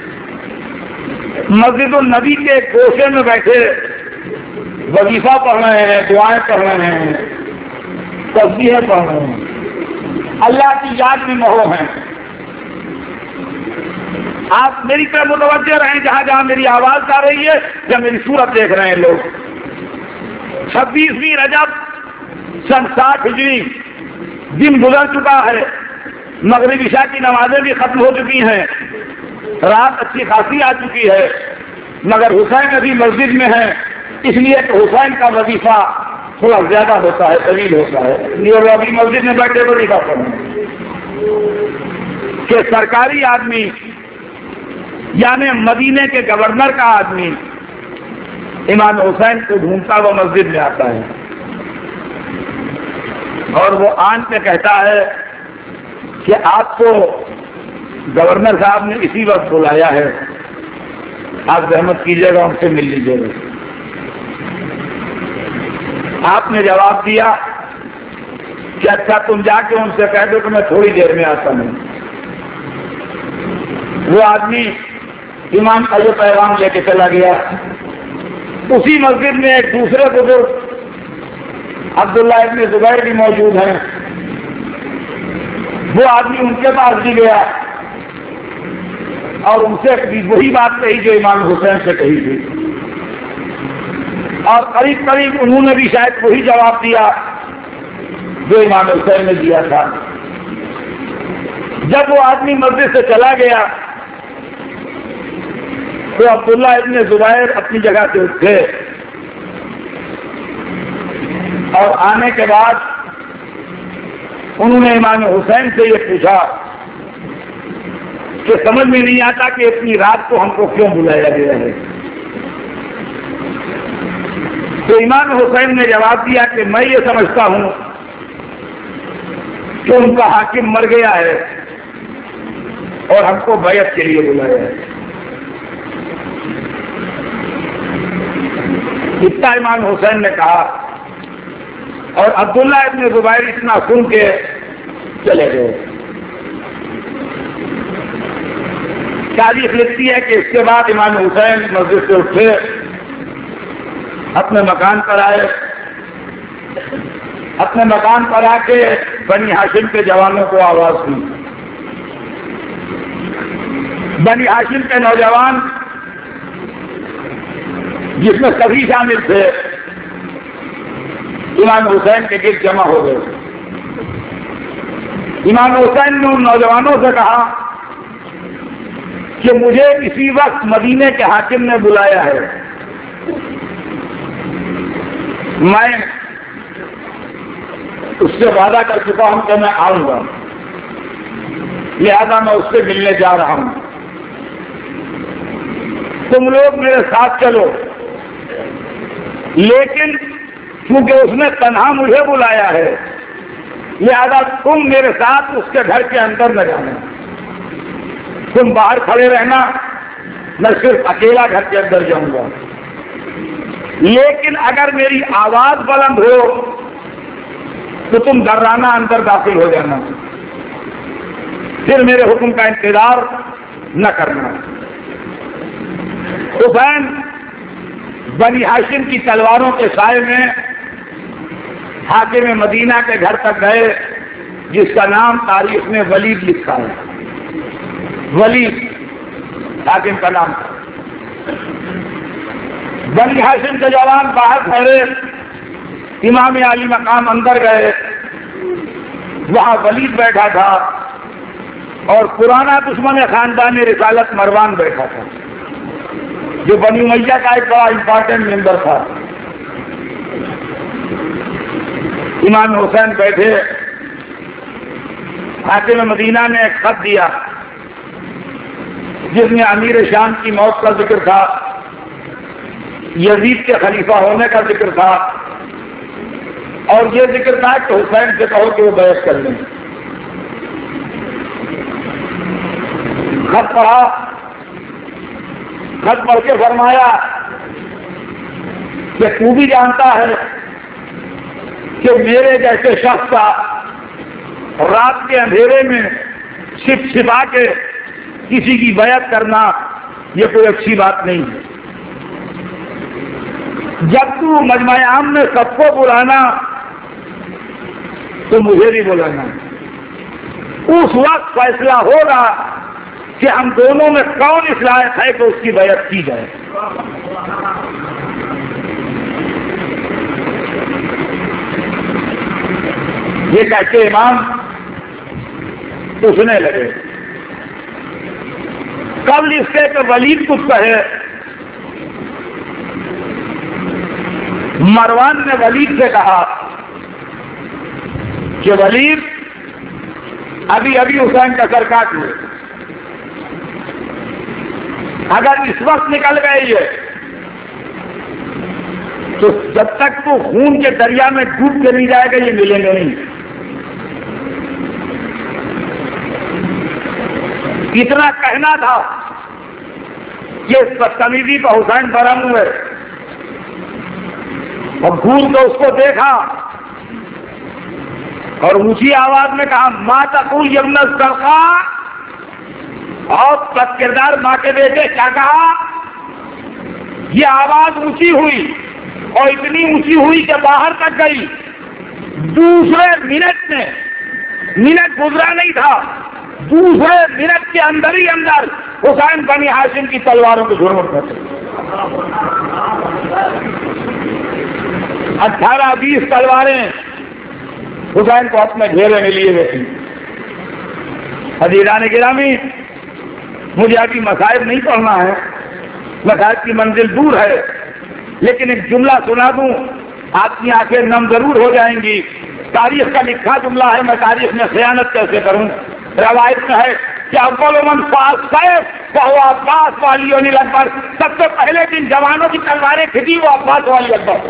مسجد النبی کے گوشے میں بیٹھے وظیفہ پڑھ رہے ہیں، دعائیں پڑھ رہے ہیں، تسبیحیں پڑھ رہے ہیں، اللہ کی یاد میں مہو ہیں۔ آپ میری طرف متوجہ رہیں جہاں جہاں میری آواز آ رہی ہے یا میری صورت دیکھ رہے ہیں لوگ. 26ویں رجب سن 60 ہجری دن گزر چکا ہے. مغرب عشاء کی نمازیں بھی ختم ہو چکی ہیں. رات اچھی خاصی آ چکی ہے. مگر حسین ابھی مسجد میں ہے، اس لیے کہ حسین کا وظیفہ تھوڑا زیادہ ہوتا ہے، طویل ہوتا ہے. وہ ابھی مسجد میں بیٹھے وظیفہ پڑھیں کہ سرکاری آدمی یعنی مدینے کے گورنر کا آدمی امام حسین کو ڈھونڈتا وہ مسجد میں آتا ہے اور وہ آن کے کہتا ہے کہ آپ کو گورنر صاحب نے اسی وقت بلایا ہے، آپ زحمت کیجیے گا ان سے مل لیجیے گا. آپ نے جواب دیا کہ اچھا تم جا کے ان سے کہہ دو کہ میں تھوڑی دیر میں آتا ہوں. وہ آدمی امام کا یہ پیغام لے کے چلا گیا. اسی مسجد میں ایک دوسرے بزرگ عبداللہ ابن زبیر بھی موجود ہیں. وہ آدمی ان کے پاس بھی گیا اور ان سے بھی وہی بات کہی جو امام حسین سے کہی تھی، اور قریب قریب انہوں نے بھی شاید وہی جواب دیا جو امام حسین نے دیا تھا. جب وہ آدمی مسجد سے چلا گیا تو عبداللہ ابن زبیر اپنی جگہ سے اٹھے اور آنے کے بعد انہوں نے امام حسین سے یہ پوچھا کہ سمجھ میں نہیں آتا کہ اتنی رات کو ہم کو کیوں بلایا گیا ہے. تو امام حسین نے جواب دیا کہ میں یہ سمجھتا ہوں کہ ان کا حاکم مر گیا ہے اور ہم کو بیعت کے لیے بلایا ہے. اتنا امام حسین نے کہا اور عبداللہ ابن زبیر اتنا سن کے چلے گئے. تاریخ لکھتی ہے کہ اس کے بعد امام حسین مسجد سے اٹھے، اپنے مکان پر آئے. اپنے مکان پر آ کے بنی ہاشم کے جوانوں کو آواز دی. بنی ہاشم کے نوجوان جس میں سبھی شامل تھے امام حسین کے گرد جمع ہو گئے. امام حسین نے ان نوجوانوں سے کہا کہ مجھے اسی وقت مدینے کے حاکم نے بلایا ہے، میں اس سے وعدہ کر چکا ہوں کہ میں آؤں گا، لہذا میں اس سے ملنے جا رہا ہوں. تم لوگ میرے ساتھ چلو، لیکن کیونکہ اس نے تنہا مجھے بلایا ہے لہذا تم میرے ساتھ اس کے گھر کے اندر نہ جانا، تم باہر کھڑے رہنا، میں صرف اکیلا گھر کے اندر جاؤں گا. لیکن اگر میری آواز بلند ہو تو تم ڈرانہ اندر داخل ہو جانا، پھر میرے حکم کا انتظار نہ کرنا. حسین بنی ہاشم کی تلواروں کے سائے میں حاکم مدینہ کے گھر تک گئے جس کا نام تاریخ میں ولید لکھا ہے. ولید حاکم کا نام تھا. بنی ہاشم کے جوان باہر ٹھہرے، امام علی مقام اندر گئے، وہاں ولید بیٹھا تھا اور پرانا دشمن خاندان رسالت مروان بیٹھا تھا جو بنی امیہ کا ایک بڑا امپارٹنٹ ممبر تھا. امام حسین بیٹھے، حاکم مدینہ نے ایک خط دیا جس میں امیر شام کی موت کا ذکر تھا، یزید کے خلیفہ ہونے کا ذکر تھا اور یہ ذکر تھا کہ حسین سے کہو کہ وہ بیعت کر لیں. خط پڑھا، خط پڑھ کے فرمایا کہ تو بھی جانتا ہے کہ میرے جیسے شخص کا رات کے اندھیرے میں چھپ چھپا کے کسی کی بیعت کرنا یہ کوئی اچھی بات نہیں ہے. جب تو مجمع عام میں سب کو بلانا تو مجھے بھی بلانا. اس وقت فیصلہ ہوگا کہ ہم دونوں میں کون اس لائق ہے کہ اس کی بیعت کی جائے. یہ کہہ کے امام پوچھنے لگے قبل اس سے کہ ولید کچھ کہے. مروان نے ولید سے کہا کہ ولید ابھی حسین کا سر کاٹ لے. اگر اس وقت نکل گئے یہ تو جب تک تو خون کے دریا میں ڈوب کے نہیں جائے گا یہ ملیں گے نہیں. اتنا کہنا تھا کہ اس بدتمیزی کا حسین برہم ہوئے اور گھور کو اس کو دیکھا اور اونچی آواز میں کہا ما تقول یا ابن الزرقاء. اور بد کردار ماں کے بیٹے کیا کہا. یہ آواز اونچی ہوئی اور اتنی اونچی ہوئی کہ باہر تک گئی. دوسرے منٹ میں منٹ گزرا نہیں تھا دوسرے منٹ کے اندر ہی اندر حسین بنی ہاشم کی تلواروں کو جھڑ کرتے 18-20 تلواریں حسین کو اپنے گھیرے میں لیے ہوئے تھیں. حضرات گرامی مجھے ابھی مصائب نہیں پڑھنا ہے مصائب کی منزل دور ہے لیکن ایک جملہ سنا دوں آپ کی آنکھیں نم ضرور ہو جائیں گی. تاریخ کا لکھا جملہ ہے میں تاریخ میں خیانت کیسے کروں. روایت میں ہے کہ اول من فاس سیف وہ عباس والی اکبر. سب سے پہلے دن جوانوں کی تلواریں کھینچی وہ عباس والی اکبر.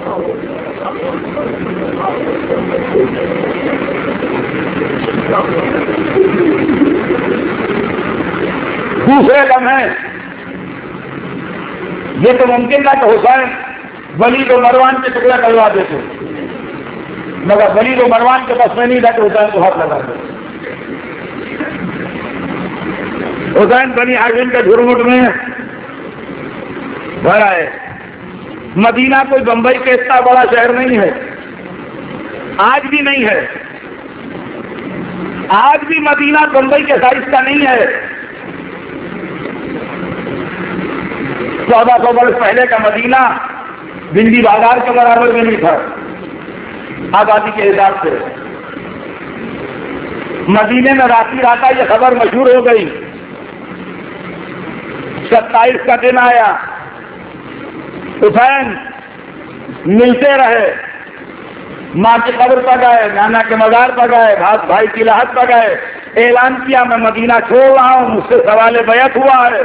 دوسرے لمحے یہ تو ممکن تھا کہ حسین ولید و مروان کے ٹکڑے کروا دیتے مگر ولید و مروان کے بس میں نہیں تھا کہ حسین کو ہاتھ لگا دے. حسین بنی ہاشم کے جھرمٹ میں بھر آئے. مدینہ کوئی بمبئی کا اتنا بڑا شہر نہیں ہے آج بھی نہیں ہے. آج بھی مدینہ بمبئی کے سائز کا نہیں ہے. 1400 برس پہلے کا مدینہ بندی بازار کے برابر میں نہیں تھا آبادی کے حساب سے. مدینے میں راتی راتا یہ خبر مشہور ہو گئی. 27 کا دن آیا حسین ملتے رہے. ماں کی قبر پر گئے نانا کے مزار پر گئے بھائی کی لاحت پر گئے. اعلان کیا میں مدینہ چھوڑ رہا ہوں مجھ سے سوال بیعت ہوا ہے.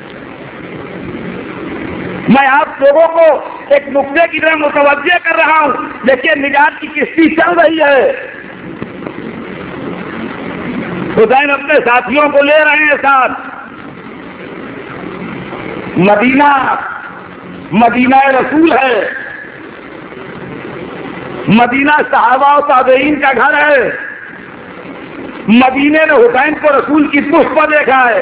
میں آپ لوگوں کو ایک نقطے کی طرف متوجہ کر رہا ہوں دیکھیے نجات کی کشتی چل رہی ہے. حسین اپنے ساتھیوں کو لے رہے ہیں ساتھ. مدینہ رسول ہے. مدینہ صحابہ و تابعین کا گھر ہے. مدینے نے حسین کو رسول کی پشت پر دیکھا ہے.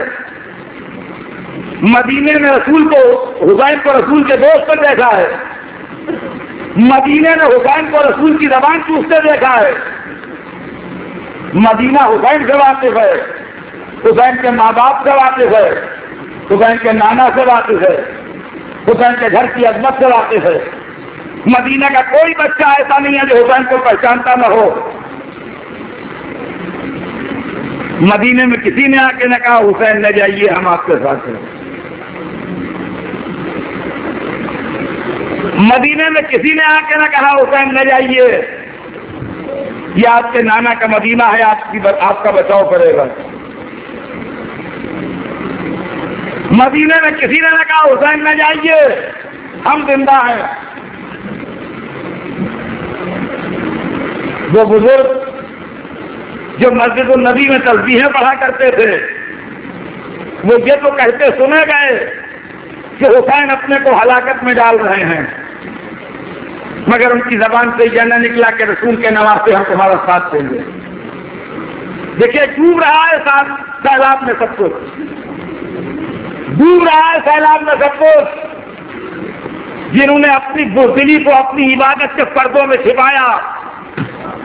مدینے نے رسول کو حسین کو رسول کے دوست پر دیکھا ہے. مدینے نے حسین کو رسول کی زبان چوستے دیکھا ہے. مدینہ حسین سے واقف ہے. حسین کے ماں باپ سے واقف ہے. حسین کے نانا سے واقف ہے. حسین کے گھر کی عظمت سے واقف ہے. مدینہ کا کوئی بچہ ایسا نہیں ہے جو حسین کو پہچانتا نہ ہو. مدینے میں کسی نے آ کے نہ کہا حسین نہ جائیے ہم آپ کے ساتھ ہیں. مدینے میں کسی نے آ کے نہ کہا حسین نہ جائیے یہ آپ کے نانا کا مدینہ ہے آپ کا بچاؤ کرے گا. مدینے میں کسی نے نہ کہا حسین نہ جائیے ہم زندہ ہیں. وہ بزرگ جو مسجد النبی میں تسبیحیں پڑھا کرتے تھے وہ یہ تو کہتے سنے گئے کہ حسین اپنے کو ہلاکت میں ڈال رہے ہیں مگر ان کی زبان سے یہ نہ نکلا کہ رسول کے نواسے ہم تمہارا ساتھ دیں گے. دیکھیے ڈوب رہا ہے سیلاب میں سب کچھ. ڈوب رہا ہے سیلاب میں سب کچھ. جنہوں نے اپنی بزدلی کو اپنی عبادت کے پردوں میں چھپایا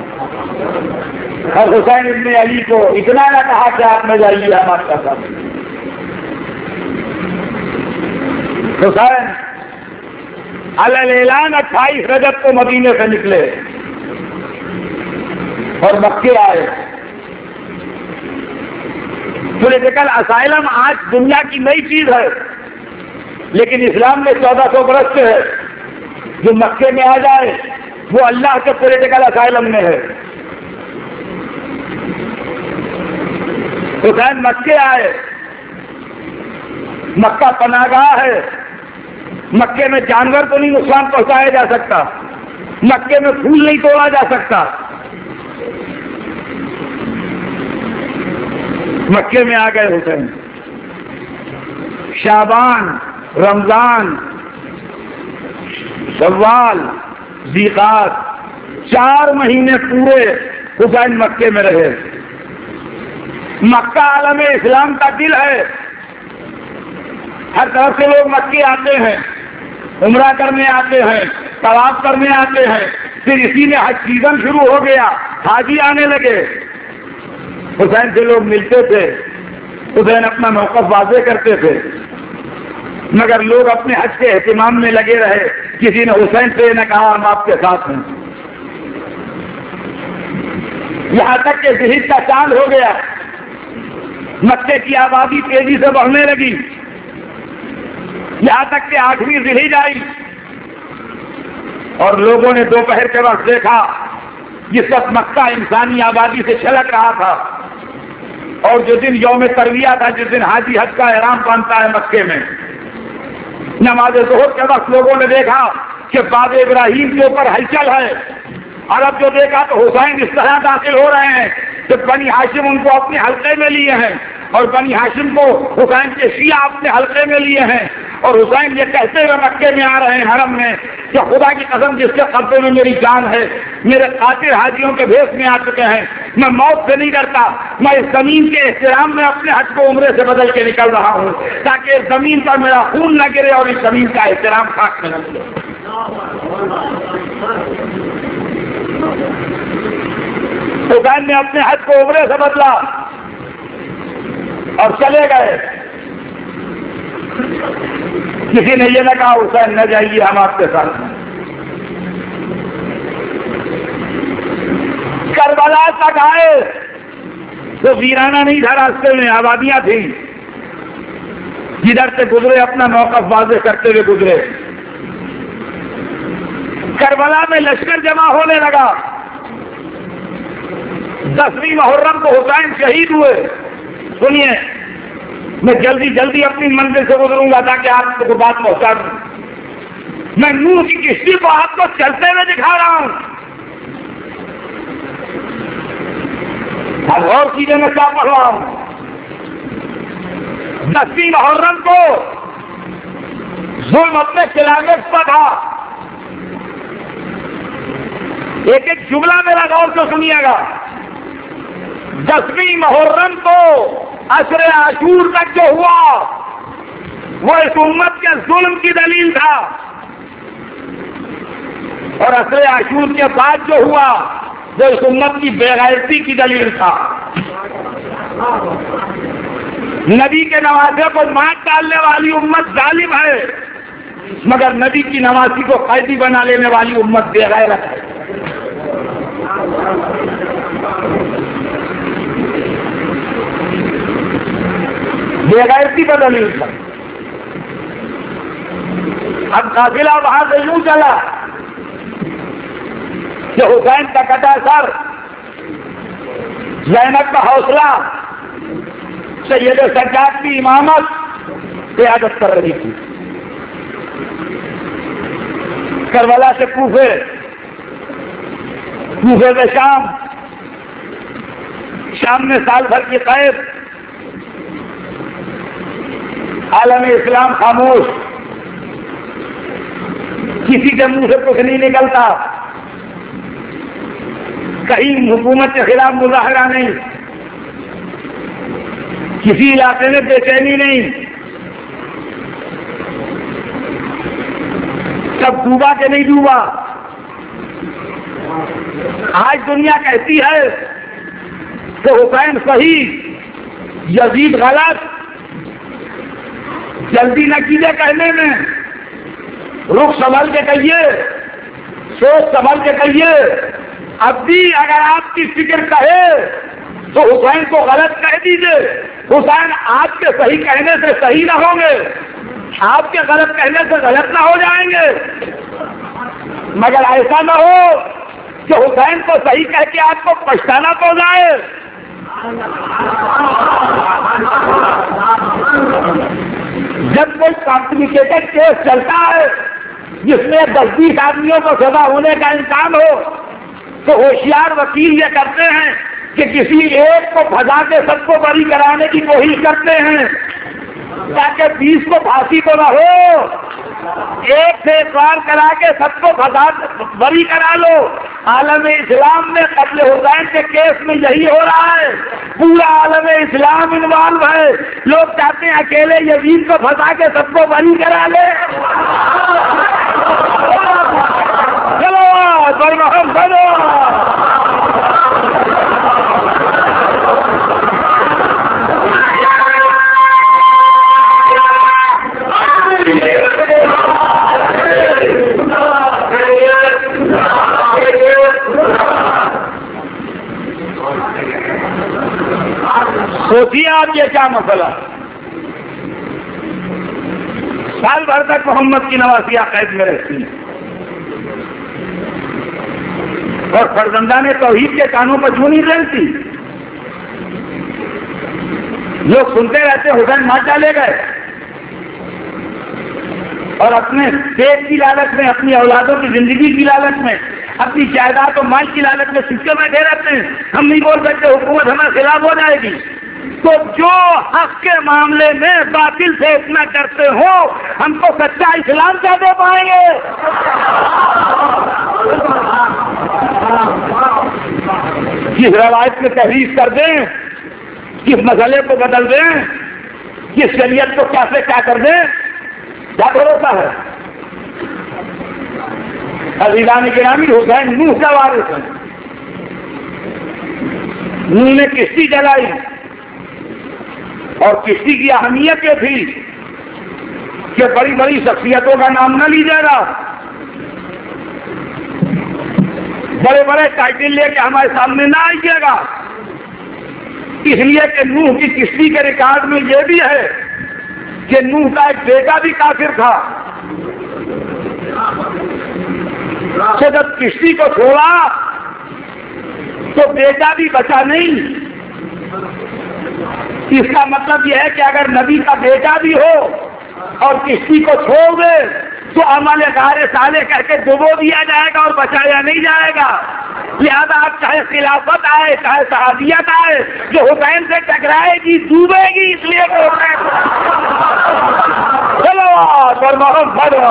اور حسین ابن علی کو اتنا نہ کہا کہ آپ نہ جائیے ہم آپ کا ساتھ. حسین اعلان 28 رجب کو مدینے سے نکلے اور مکے آئے. پولیٹیکل اسائلم آج دنیا کی نئی چیز ہے، لیکن اسلام میں 1400 برس سے ہے. جو مکے میں آ جائے وہ اللہ کے پولیٹیکل اسائلم میں ہے. حسین مکے آئے، مکہ پناہ گاہ ہے. مکے میں جانور کو نہیں نقصان پہنچایا جا سکتا، مکے میں پھول نہیں توڑا جا سکتا. مکے میں آ گئے حسین. شعبان، رمضان، شوال، ذیقعد 4 مہینے پورے حسین مکے میں رہے. مکہ عالم اسلام کا دل ہے. ہر طرف سے لوگ مکے آتے ہیں، عمرہ کرنے آتے ہیں، طواف کرنے آتے ہیں. پھر اسی میں حج سیزن شروع ہو گیا، حاجی آنے لگے. حسین سے لوگ ملتے تھے، حسین اپنا موقف واضح کرتے تھے، مگر لوگ اپنے حج کے اہتمام میں لگے رہے. کسی نے حسین سے نہ کہا ہم آپ کے ساتھ ہیں. یہاں تک کہ ذوالحجہ کا چاند ہو گیا، مکے کی آبادی تیزی سے بڑھنے لگی. یہاں تک کہ 8ویں ذوالحجہ آئی اور لوگوں نے دوپہر کے وقت دیکھا جس وقت مکہ انسانی آبادی سے چھلک رہا تھا. اور جو دن یوم ترویہ تھا، جس دن حاجی حج کا احرام باندھتا ہے مکے میں، نماز ظہر کے وقت لوگوں نے دیکھا کہ باب ابراہیم کے اوپر ہلچل ہے. اور اب جو دیکھا تو حسین اس طرح داخل ہو رہے ہیں کہ بنی ہاشم ان کو اپنے حلقے میں لیے ہیں اور بنی ہاشم کو حسین کے شیعہ اپنے حلقے میں لیے ہیں. اور حسین یہ کہتے ہوئے مکے میں آ رہے ہیں حرم میں کہ خدا کی قسم جس کے قبضے میں میری جان ہے، میرے قاتل حاجیوں کے بھیس میں آ چکے ہیں، میں موت سے نہیں ڈرتا. میں اس زمین کے احترام میں اپنے حج کو عمرے سے بدل کے نکل رہا ہوں تاکہ اس زمین پر میرا خون نہ گرے اور اس زمین کا احترام خاک میں نہ ملے. حسین نے اپنے حج کو عمرے سے بدلا اور چلے گئے. کسی نے یہ نہ کہا حسین نہ جائیے ہم آپ کے ساتھ ہیں. کربلا تک آئے تو ویرانہ نہیں تھا، راستے میں آبادیاں تھیں. جدھر سے گزرے اپنا موقف واضح کرتے ہوئے گزرے. کربلا میں لشکر جمع ہونے لگا. 10ویں محرم کو حسین شہید ہوئے. سنیے، میں جلدی جلدی اپنی منزل سے گزروں گا تاکہ آپ کو بات پہنچا دوں. میں نور کی کشتی کو آپ کو چلتے ہوئے دکھا رہا ہوں. اب اور چیزیں میں کیا پڑھ رہا ہوں. 10ویں محرم کو ظلم اپنے کلائمیکس پر تھا. ایک ایک جملہ میرا غور سے سنیے گا. 10ویں محرم کو عصر عاشور تک جو ہوا وہ اس امت کے ظلم کی دلیل تھا، اور عصر عاشور کے بعد جو ہوا وہ اس امت کی بے غیرتی کی دلیل تھا. نبی کے نوازے کو مار ڈالنے والی امت ظالم ہے، مگر نبی کی نوازی کو قیدی بنا لینے والی امت بے غیرت ہے. بے غیرتی کا دلیل تھا. اب قافلہ وہاں سے یوں چلا کہ حسین کا کٹا سر، زینب کا حوصلہ، سید سجاد کی امامت قیادت کر رہی تھی. کربلا سے کوفے، کوفے سے شام، شام میں سال بھر کی قید. عالم اسلام خاموش، کسی کے منہ سے کچھ نہیں نکلتا، کہیں حکومت کے خلاف مظاہرہ نہیں، کسی علاقے میں بے چینی نہیں. سب ڈوبا کہ نہیں ڈوبا. آج دنیا کہتی ہے کہ حسین صحیح، یزید غلط. جلدی نہ کیجیے کہنے میں، رخ سنبھل کے کہیے، سوچ سنبھل کے کہیے. اب بھی اگر آپ کی فکر کہے تو حسین کو غلط کہہ دیجیے. حسین آپ کے صحیح کہنے سے صحیح نہ ہوں گے، آپ کے غلط کہنے سے غلط نہ ہو جائیں گے. مگر ایسا نہ ہو کہ حسین کو صحیح کہہ کے آپ کو پچھتانا پڑ جائے. جب کوئی کمپلیکیٹڈ کیس چلتا ہے جس میں 10-20 آدمیوں کو سزا ہونے کا امکان ہو تو ہوشیار وکیل یہ کرتے ہیں کہ کسی ایک کو پھنسا کے سب کو بری کرانے کی کوشش کرتے ہیں تاکہ 20 کو پھانسی تو نہ ہو. ایک سے اقرار کرا کے سب کو بری کرا لو. عالم اسلام میں قتل حسین کے کیس میں یہی ہو رہا ہے. پورا عالم اسلام انوالو ہے. لوگ چاہتے ہیں اکیلے یزید کو پھنسا کے سب کو بری کرا لے. چلو برمحم بنو. سوچیے آپ یہ کیا مسئلہ. سال بھر تک محمد کی نواسیہ قید میں رہتی ہیں اور فرزندان توحید کے کانوں پر چوں نہیں رہتی. لوگ سنتے رہتے حسین مار ڈالے گئے اور اپنے پیٹ کی لالچ میں، اپنی اولادوں کی زندگی کی لالچ میں، اپنی جائیداد و مال کی لالچ میں سکے بیٹھے رہتے ہیں. ہم نہیں بول سکتے حکومت ہمارے خلاف ہو جائے گی. تو جو حق کے معاملے میں باطل سے اتنا ڈرتے ہو ہم کو سچا اسلام کیا دے پائیں گے؟ کس روایت میں تحریف کر دیں، کس مسئلے کو بدل دیں، کس شریعت کو کیا سے کیا کر دیں، کیا بھروسہ ہے؟ عزیزان گرامی، حسین نوح کا وارث ہے. نوح نے کشتی جلائی اور کشتی کی اہمیت یہ تھی کہ بڑی بڑی شخصیتوں کا نام نہ لیجیے گا، بڑے بڑے ٹائٹل لے کے ہمارے سامنے نہ آئیے گا. اس لیے کہ نوح کی کشتی کے ریکارڈ میں یہ بھی ہے کہ نوح کا ایک بیٹا بھی کافر تھا. تو جب کشتی کو چھوڑا تو بیٹا بھی بچا نہیں. اس کا مطلب یہ ہے کہ اگر نبی کا بیٹا بھی ہو اور کشتی کو چھوڑ دے تو عمل غار صالح کر کے ڈبو دیا جائے گا اور بچایا نہیں جائے گا. لہذا آپ چاہے خلافت آئے چاہے صحابیت آئے جو حسین سے ٹکرائے گی ڈوبے گی. اس لیے کہ چلو برمحم بھرو.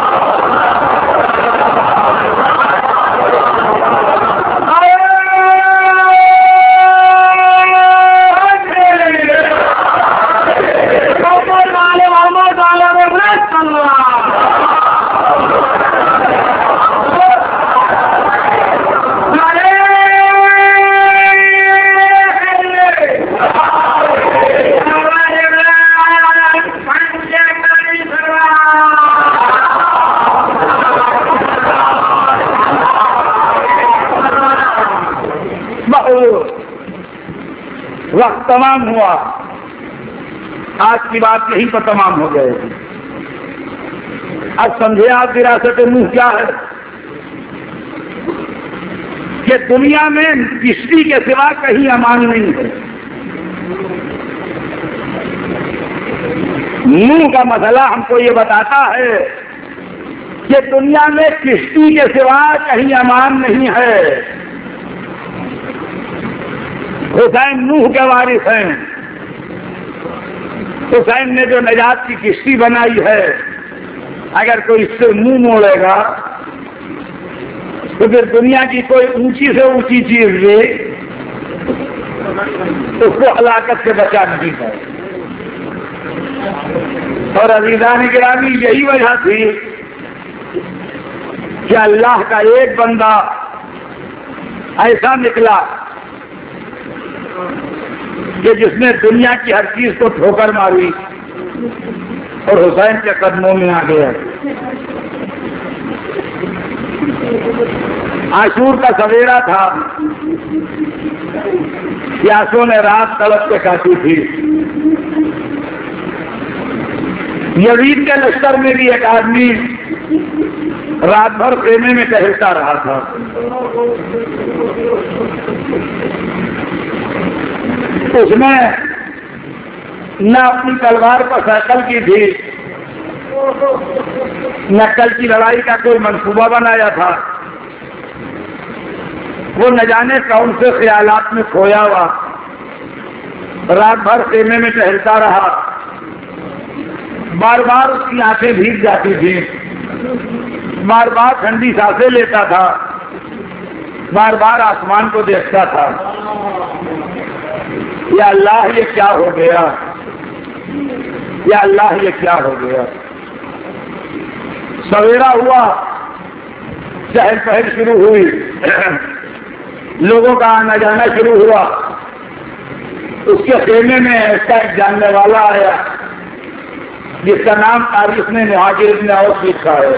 وقت تمام ہوا. آج کی بات یہیں پر تمام ہو گئے. اب سمجھے آپ وراثت نوح کیا ہے کہ دنیا میں کشتی کے سوا کہیں امان نہیں ہے. نوح کا مسئلہ ہم کو یہ بتاتا ہے کہ دنیا میں کشتی کے سوا کہیں امان نہیں ہے. حسین نوح کے وارث ہیں. حسین نے جو نجات کی کشتی بنائی ہے اگر کوئی اس سے منہ موڑے گا تو پھر دنیا کی کوئی اونچی سے اونچی چیز بھی اس کو ہلاکت سے بچا نہیں پائے. اور عزیزان گرامی یہی وجہ تھی کہ اللہ کا ایک بندہ ایسا نکلا کہ جس نے دنیا کی ہر چیز کو ٹھوکر ماری اور حسین کے قدموں میں آ گیا۔ عاشور کا سویرا تھا، پیاسوں نے رات طلب پہ کاٹی تھی۔ یزید کے لشکر میں بھی ایک آدمی رات بھر خیمے میں ٹہلتا رہا تھا۔ اس نے نہ اپنی تلوار پر سائیکل کی تھی، نہ کل کی لڑائی کا کوئی منصوبہ بنایا تھا۔ وہ نہ جانے کون سے خیالات میں کھویا ہوا رات بھر خیمے میں ٹہلتا رہا۔ بار بار اس کی آنکھیں بھیگ جاتی تھیں، بار بار ٹھنڈی سانسیں لیتا تھا، بار بار آسمان کو دیکھتا تھا۔ یا اللہ یہ کیا ہو گیا، یا اللہ یہ کیا ہو گیا۔ سویرا ہوا، چہل پہل شروع ہوئی، لوگوں کا آنا جانا شروع ہوا۔ اس کے خیمے میں ایسا ایک جاننے والا آیا جس کا نام تاریخ میں مہاجر ابن اوس لکھا ہے۔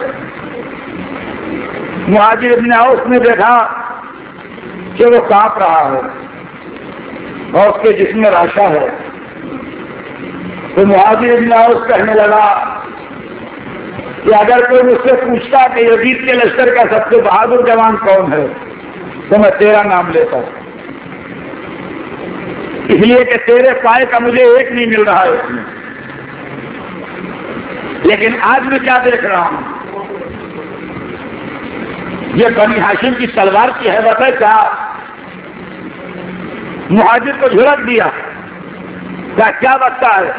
مہاجر ابن اوس نے دیکھا کہ وہ کانپ رہا ہے اور اس کے جسم میں راشا ہے، تو مہاجر ابن اوس کہنے لگا کہ اگر کوئی مجھ سے پوچھتا کہ یزید کے لشکر کا سب سے بہادر جوان کون ہے تو میں تیرا نام لیتا، اس لیے کہ تیرے پائے کا مجھے ایک نہیں مل رہا ہے اس میں۔ لیکن آج میں کیا دیکھ رہا ہوں، یہ بنی ہاشم کی تلوار کی حیبت ہے کیا؟ مہاجر کو جھڑک دیا، کیا بچتا ہے؟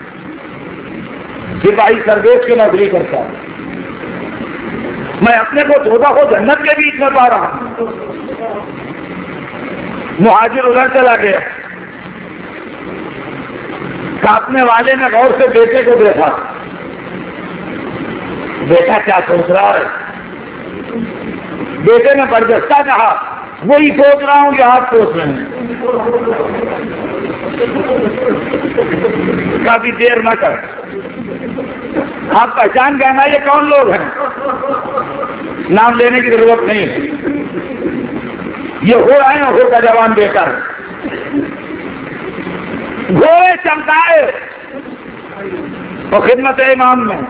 سپاہی سروس کی نوکری کرتا ہے، میں اپنے کو دھوبا کو جنت کے بیچ میں پا رہا ہوں۔ مہاجر ادھر چلا گیا، کاپنے والے نے غور سے بیٹے کو دیکھا، بیٹا کیا سوچ رہا ہے؟ بیٹے نے برجستہ کہا وہی سوچ رہا ہوں جو آپ سوچ رہے ہیں، کافی دیر نہ کر، آپ پہچان گئے نا یہ کون لوگ ہیں؟ نام لینے کی ضرورت نہیں ہے، یہ ہو رہے ہیں، ہو کا جوان بیٹا ہے، گھوڑے چمکائے اور خدمت امام میں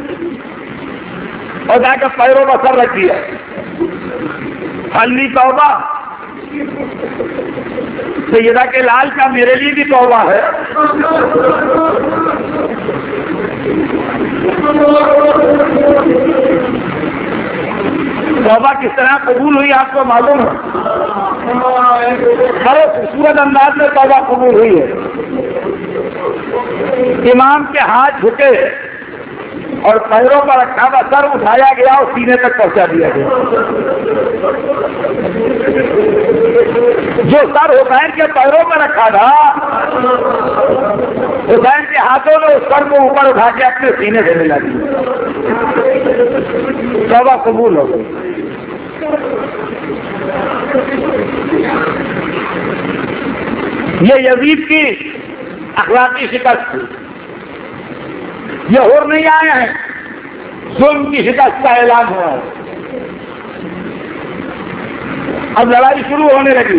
اور جا کر پیروں پر سر رکھ دیا۔ حلی توبہ، سیدہ کے لال کا میرے لیے بھی توبہ ہے۔ توبہ کس طرح قبول ہوئی آپ کو معلوم ہے؟ بڑے خوبصورت انداز میں توبہ قبول ہوئی ہے۔ امام کے ہاتھ جھکے اور پیروں پر رکھا ہوا سر اٹھایا گیا اور سینے تک پہنچا دیا گیا۔ جو سر حسین کے پیروں پر رکھا تھا، حسین کے ہاتھوں نے اس سر کو اوپر اٹھا کے اپنے سینے سے ملا دیا، توبہ قبول ہو گئی۔ یہ یزید کی اخلاقی شکست تھی، یہ اور نہیں آئے ہیں، ظلم کی شکست کا اعلان ہوا ہے۔ اب لڑائی شروع ہونے لگی،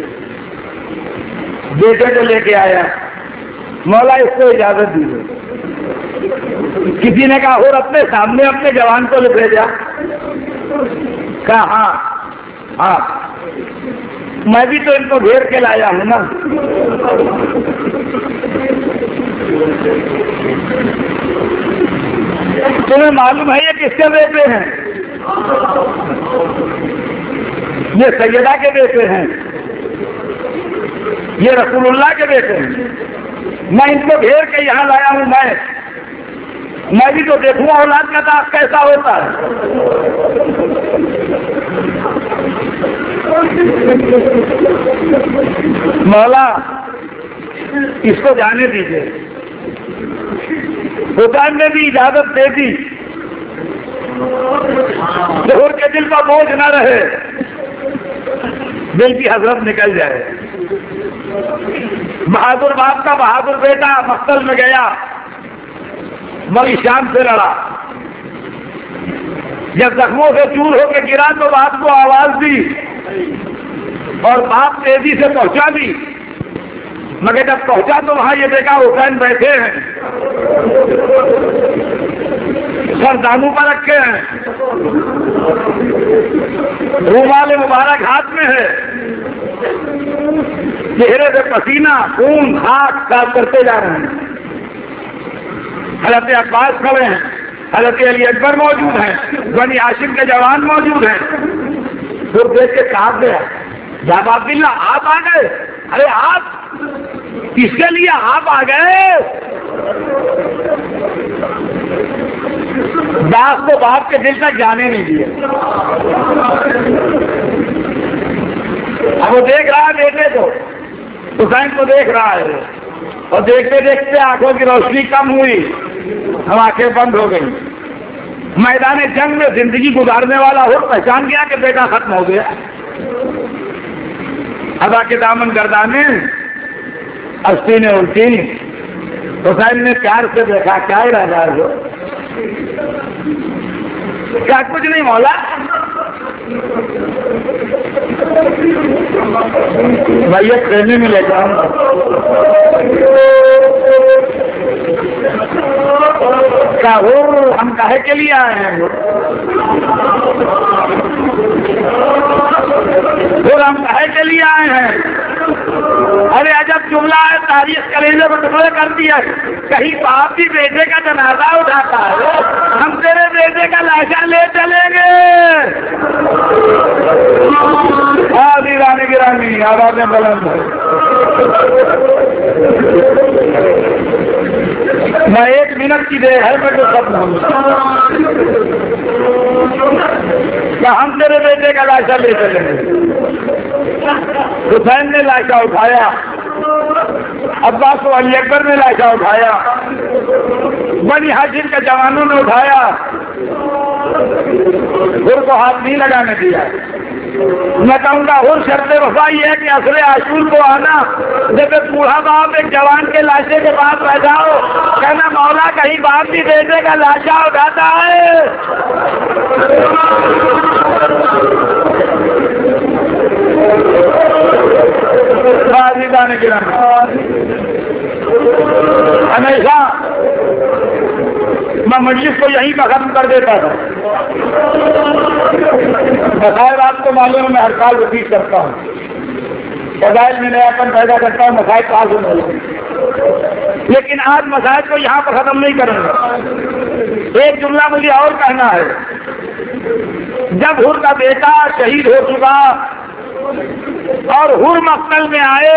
بیٹے کو لے کے آیا، مولا اس کو اجازت دیجیے۔ کسی نے کہا اور اپنے سامنے اپنے جوان کو بھیجا، کہا ہاں ہاں میں بھی تو ان کو گھیر کے لایا ہوں نا۔ تمہیں معلوم ہے یہ کس کے بیٹے ہیں؟ یہ سیدہ کے بیٹے ہیں، یہ رسول اللہ کے بیٹے ہیں، میں ان کو گھیر کے یہاں لایا ہوں، میں بھی تو دیکھوں اولاد کا داغ کیسا ہوتا ہے۔ مولا اس کو جانے دیجیے۔ حسین نے بھی اجازت دے دی، ظہور کے دل کا بوجھ نہ رہے، دل کی حضرت نکل جائے۔ بہادر باپ کا بہادر بیٹا مقتل میں گیا، بڑی شان سے لڑا. جب زخموں سے چور ہو کے گرا تو باپ کو آواز دی اور باپ تیزی سے پہنچا دی. مگر جب پہنچا تو وہاں یہ دیکھا حسین بیٹھے ہیں, سر دانوں پر رکھے ہیں, رومال مبارک ہاتھ میں ہے, چہرے سے پسینہ خون خاک صاف کرتے جا رہے ہیں. حضرت عباس کھڑے ہیں, حضرت علی اکبر موجود ہیں, بنی ہاشم کے جوان موجود ہیں. پھر دیکھ کے کہا گیا یا عبداللہ آپ آ گئے. ارے آپ کس کے لیے آپ آ گئے؟ داس تو باپ کے دل تک جانے نہیں دیے. اب وہ دیکھ رہا ہے بیٹے کو, حسین کو دیکھ رہا ہے, اور دیکھتے دیکھتے آنکھوں کی روشنی کم ہوئی, اب آنکھیں بند ہو گئی. میدان جنگ میں زندگی گزارنے والا ہو پہچان گیا کہ بیٹا ختم ہو گیا. ابا کے دامن گردانے, استینے الٹی. حسین نے پیار سے دیکھا, کیا ارادہ ہے؟ کیا کچھ نہیں مولا, میں یہ ٹریننگ میں لے جاؤں گا. کیا ہم کہے کے لیے آئے ہیں؟ ہم کہے کے لیے آئے ہیں؟ ارے عجب جملہ ہے, تاریخ کلیجے کو ٹکڑے کر دیا. کہیں باپ بھی بیٹے کا جنازہ اٹھاتا ہے, ہم تیرے بیٹے کا لاشا لے چلیں گے. رانی گرانی آوازیں بلند ہے. میں 1 منٹ کی دیر ہے, میں تو ختم ہوں. کیا ہم تیرے بیٹے کا لاشا لے چلیں گے؟ حسین نے لاشا اٹھایا, عباس و علی اکبر نے لاشا اٹھایا, بنی ہاشم کے جوانوں نے اٹھایا. گھر کو ہاتھ نہیں لگانے دیا. میں کہوں گا اور شرط وفا یہ ہے کہ عصر عاشور کو آنا, جب بوڑھا باپ ایک جوان کے لاشے کے پاس بیٹھا ہو, کہنا مولا کہیں باپ بھی بیٹے کا لاشا اٹھاتا ہے. ہمیشہ میں مجلس کو یہیں پر ختم کر دیتا تھا. مسائل آپ کو معلوم ہے, میں ہر سال رپیٹ کرتا ہوں. فضائل میں نیا پن پیدا کرتا ہوں, مسائل پاس ہونے لگے. لیکن آج مسائل کو یہاں پر ختم نہیں کروں گا. ایک جملہ مجھے اور کہنا ہے. جب حر کا بیٹا شہید ہو چکا اور حر مقتل میں آئے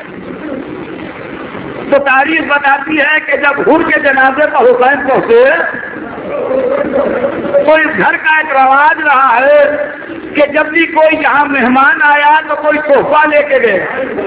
تو تاریخ بتاتی ہے کہ جب حر کے جنازے پر حسین پہنچے تو اس گھر کا ایک رواج رہا ہے کہ جب بھی کوئی یہاں مہمان آیا تو کوئی تحفہ لے کے گئے.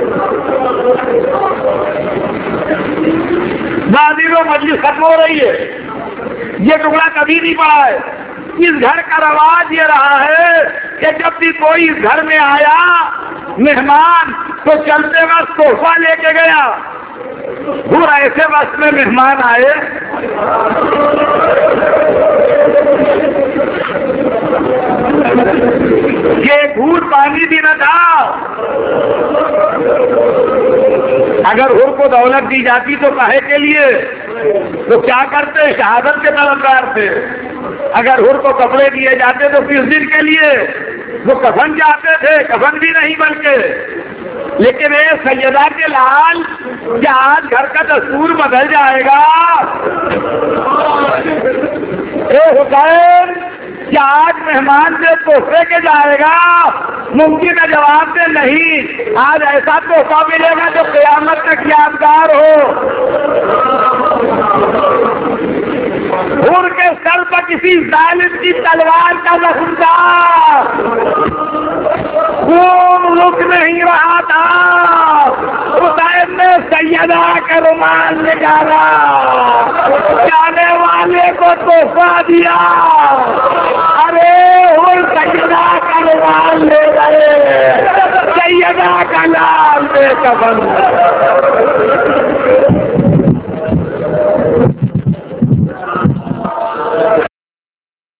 بازیروں مجلس ختم ہو رہی ہے, یہ ٹکڑا کبھی نہیں پڑا ہے. اس گھر کا رواج یہ رہا ہے کہ جب بھی کوئی اس گھر میں آیا مہمان تو چلتے وقت تحفہ لے کے گیا. پورا ایسے وقت میں مہمان آئے کہ گھوٹ پانی بھی نہ تھا. اگر حر کو دولت دی جاتی تو کہے کے لیے, تو کیا کرتے؟ شہادت کے طلبگار تھے. اگر حر کو کپڑے دیے جاتے تو کس دن کے لیے؟ وہ کفن جاتے تھے, کفن بھی نہیں بلکہ. لیکن اے سیدہ کے لال, کیا آج گھر کا دستور بدل جائے گا؟ اے حسین, کیا آج مہمان سے تحفے کے جائے گا؟ ممکن ہے جواب دے نہیں. آج ایسا تحفہ ملے گا جو قیامت تک یادگار ہو. حر کے سر پر کسی ظالم کی تلوار کا زخم تھا, خون رک نہیں رہا تھا. حسین نے سیدہ کا رومال نکالا, جانے والے کو تحفہ دیا. ارے حر سیدہ کا رومال لے گئے, سیدہ کا لال بے کفن.